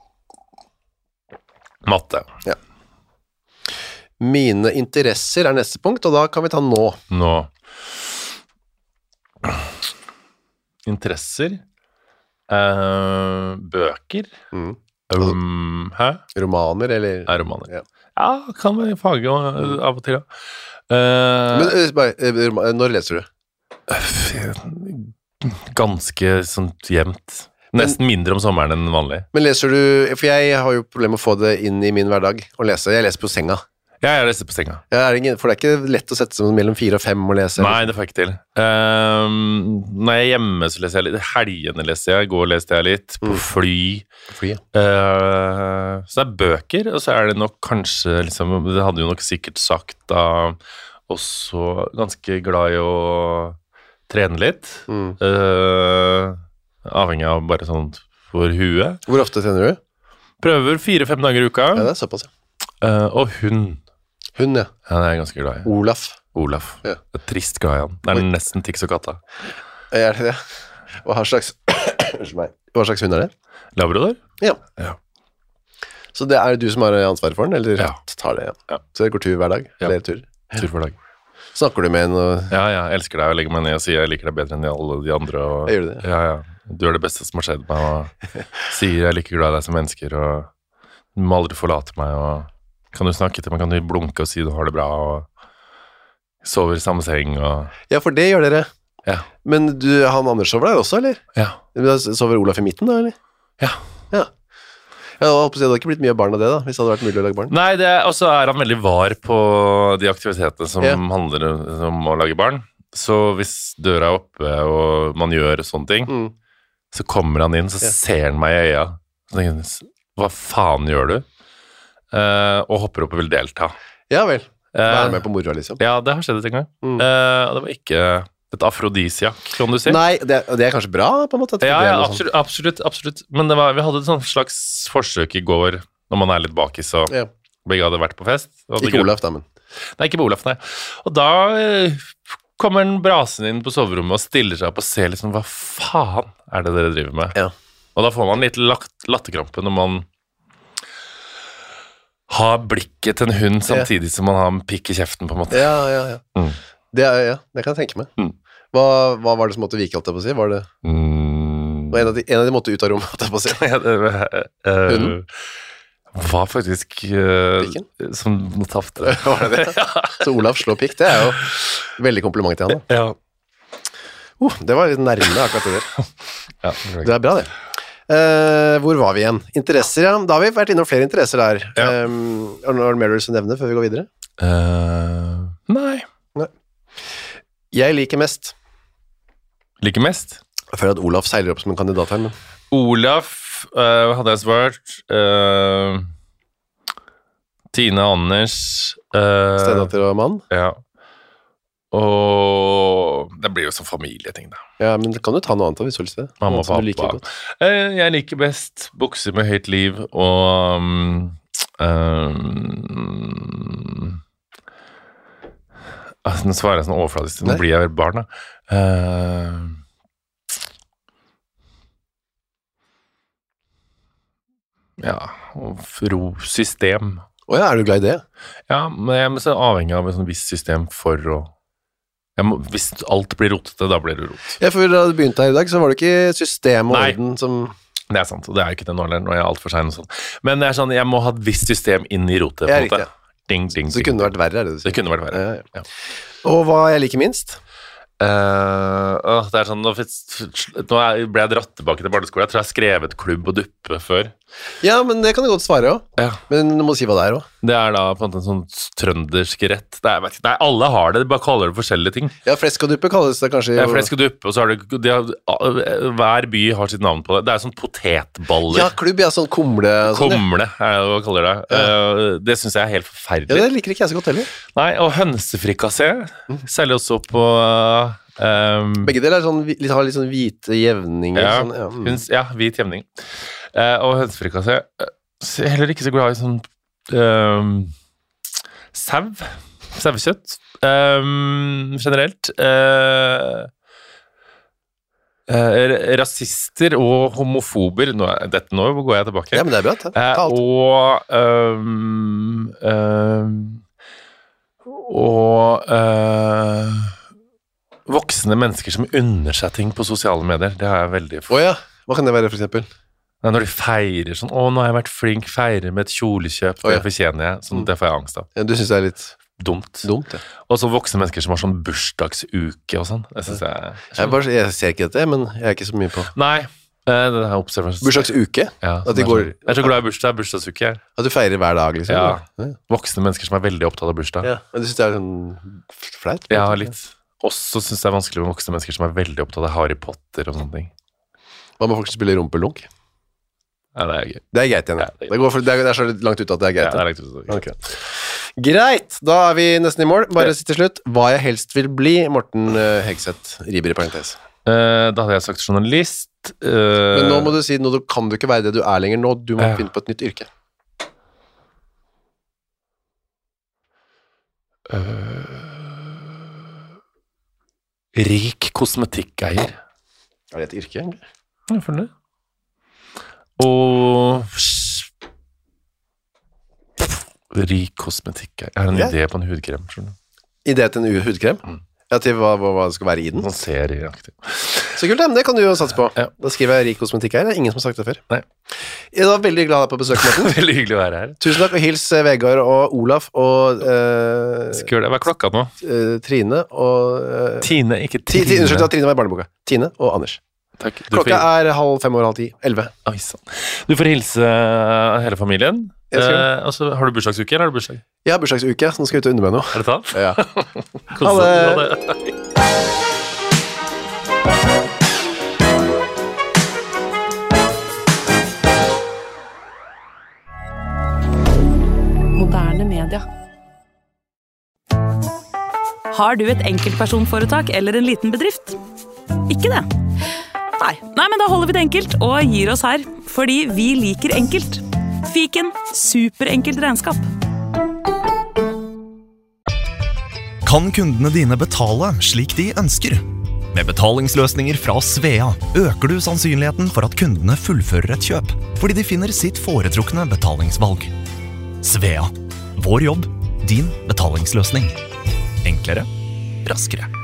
Matte. Ja. Mine interesser er neste punkt, og da kan vi ta nå. Interesser? Bøker? Hæ? Romaner, eller? Ja, romaner. Ja, kan være faget av og til, ja. Men når leser du? Ganske sånn jevnt. Nesten mindre om sommeren enn vanlig. Men leser du, for jeg har jo problemer med å få det inn i min hverdag å lese. Jeg leser på senga. Ja, jeg leser på senga. For det er ikke lett å sette seg mellom 4 og 5 og lese. Nei, det får jeg ikke til. Når jeg er hjemme, så leser jeg litt. Helgene leser jeg. I går leste jeg litt. På fly. Så det er bøker, og så er det nok kanskje, liksom, det hadde jo nok sikkert sagt da, også ganske glad i å trene litt. Avhengig av bare sånn for huet. Hvor ofte trener du? Prøver 4-5 dager i uka. Ja, det er såpass, ja. Og hund. Hund, ja. Ja, det er jeg ganske glad i. Olaf. Ja. Jeg er trist glad i han. Det er nesten Tix og katta. Er det det? Hva slags hund er det? Labrador? Ja. Så det er du som har ansvaret for den, eller tar det? Ja. Så det går tur hver dag? Flere turer? Tur hver dag. Snakker du med en? Ja, jeg elsker deg og legger meg ned og sier jeg liker deg bedre enn alle de andre. Og, jeg gjør det? Ja. Du er det beste som har skjedd meg, og sier jeg er like glad i deg som mennesker, og du må aldri forlate meg, og kan du snakke til meg, kan du blunke og si du har det bra, og sover i samme seng, og... Ja, for det gjør dere. Ja. Men han Anders sover der også, eller? Ja. Sover Olaf i midten da, eller? Ja. Jeg håper det hadde ikke blitt mye barn av det da, hvis det hadde vært mulig å lage barn. Nei, og så er han veldig var på de aktivitetene som handler om å lage barn. Så hvis døra er oppe og man gjør sånne ting, så kommer han inn, så ser han meg i øya. Så tenker han, hva faen gjør du? Og hopper opp og vil delta. Ja vel, være med på moroa liksom. Ja, det har skjedd en gang. Og det var ikke et afrodisiak, kan du si. Nei, det er kanskje bra på en måte. Ja, absolutt. Men vi hadde et sånt slags forsøk i går, når man er litt bakis, og begge hadde vært på fest. Ikke Olaf da, men. Nei, ikke på Olaf, nei. Og da kommer en brasen inn på soverommet og stiller seg opp og ser liksom, hva faen er det dere driver med? Ja. Og da får man litt latterkrampe når man har blikket til en hund samtidig som man har en pikk i kjeften, på en måte. Ja. Det kan jeg tenke meg. Hva var det som måtte vike, holdt jeg på å si? Var det en av de måtte ut av rommet, holdt jeg på å si? Hunden? Var faktisk som noe tafte. Var det det? Så Olaf slår pikk, det er jo veldig kompliment til han da. Ja. Det var litt nærmere akkurat det der. Det er bra det. Hvor var vi igjen? Interesser, ja. Da har vi vært innom flere interesser der. Har du noe mer du nevne før vi går videre? Nei. Jeg liker mest. Liker mest? Jeg føler at Olaf seiler opp som en kandidat her, men... Olaf hadde jeg svart. Tina Anders. Stedatter og mann? Ja. Og det blir jo som familieting, da. Ja, men kan du ta noe annet hvis du vil se? Mamma og pappa. Jeg liker best bukser med høyt liv og nå svarer jeg sånn overfladisk, nå blir jeg barn da. Ro-system. Åja, er du glad i det? Ja, men jeg er så avhengig av et sånt visst system for å... hvis alt blir rotete, da blir det rot. Ja, for da du begynte her i dag, så var det ikke system og orden som... Det er sant, og det er ikke det nå er jeg alt for sein og sånn. Men det er sånn, jeg må ha et visst system inn i rotet, på en måte. Ding, ding, så det kunne vært verre, er det du sier? Det kunne vært verre, ja. Og hva jeg liker minst? Det er sånn, nå ble jeg dratt tilbake til barneskolen. Jeg tror jeg har skrevet klubb og duppe før. Ja, men det kan du godt svare også. Men du må si hva det er også. Det er da på en måte en sånn trøndersk rett. Nei, alle har det, de bare kaller det forskjellige ting. Ja, flesk og duppe kalles det kanskje. Ja, flesk og duppe, og så har hver by har sitt navn på det. Det er sånn potetballer. Ja, klubb, sånn kumle. Kumle, er det hva kaller det. Det synes jeg er helt forferdelig. Ja, det liker ikke jeg så godt heller. Nei, og hønsefrikassé, særlig også på... Begge deler er sånn, har litt sånn hvite jevninger. Hvit jevning. Og hønsefrikassé er heller ikke så glad i sånn sauekjøtt generelt. Rasister og homofober, nå går jeg tilbake. Ja, men det er bra. voksne mennesker som unner seg ting på sosiale medier, det har jeg veldig... Hva kan det være for eksempel? Når de feirer sånn, nå har jeg vært flink, feirer med et kjolekjøp, det fortjener jeg, sånn, det får jeg angst av. Ja, du synes det er litt... Dumt, ja. Og så voksne mennesker som har sånn bursdagsuke og sånn, det synes jeg ser ikke dette, men jeg er ikke så mye på... Nei, det er observasjon. Bursdagsuke? Ja, jeg er så glad i bursdagsuke. At du feirer hver dag, liksom? Ja, voksne mennesker som er veldig opptatt av bursdag. Ja, men du synes det er sånn flaut? Ja, litt. Også synes jeg det er vanskelig med voksne mennesker som er veldig opptatt av Harry Potter og sånne ting. Hva med folk som spiller rumpelunk? Ja, det er gøy. Det er greit igjen, det er så langt ut at det er greit. Ja, det er langt ut. Okay. Greit, da er vi nesten i mål. Bare si til slutt, hva jeg helst vil bli, Morten Hegseth, riber i parentes. Da hadde jeg sagt journalist. Men nå må du si, nå kan du ikke være det du er lenger nå, du må finne på et nytt yrke. Rik kosmetikkeier. Er det et yrke, egentlig? Jeg føler det. Og rik kosmetikkeier. Jeg har en idé på en hudkrem, skjønner du. Idé til en hudkrem? Ja, til hva det skal være i den? Sånn serieaktig. Så kult, det kan du jo satse på. Ja. Da skriver jeg rik kosmetikkeier, det er ingen som har sagt det før. Nei. Jeg var veldig glad på besøk, Morten. Veldig hyggelig å være her. Tusen takk, og hils Vegard og Olaf og Skal gjøre det, hva er klokka nå? Trine og Tine, ikke Trine. Unnskyld, Trine var i barneboka. Tine og Anders. Takk. Klokka er 5:30, 11. Oi, sånn. Du får hilse hele familien. Altså, har du bursdagsuke, eller har du bursdag? Jeg har bursdagsuke, så nå skal jeg ut og unne meg noe. Er det sant? Ja. Ha det! Moderne media. Har du et enkeltpersonforetak eller en liten bedrift? Ikke det? Nei, men da holder vi det enkelt og gir oss her, fordi vi liker enkelt. Fiken superenkelt regnskap. Kan kundene dine betale slik de ønsker? Med betalingsløsninger fra Svea øker du sannsynligheten for at kundene fullfører et kjøp, fordi de finner sitt foretrukne betalingsvalg. Svea. Vår jobb, din betalingsløsning. Enklere, raskere.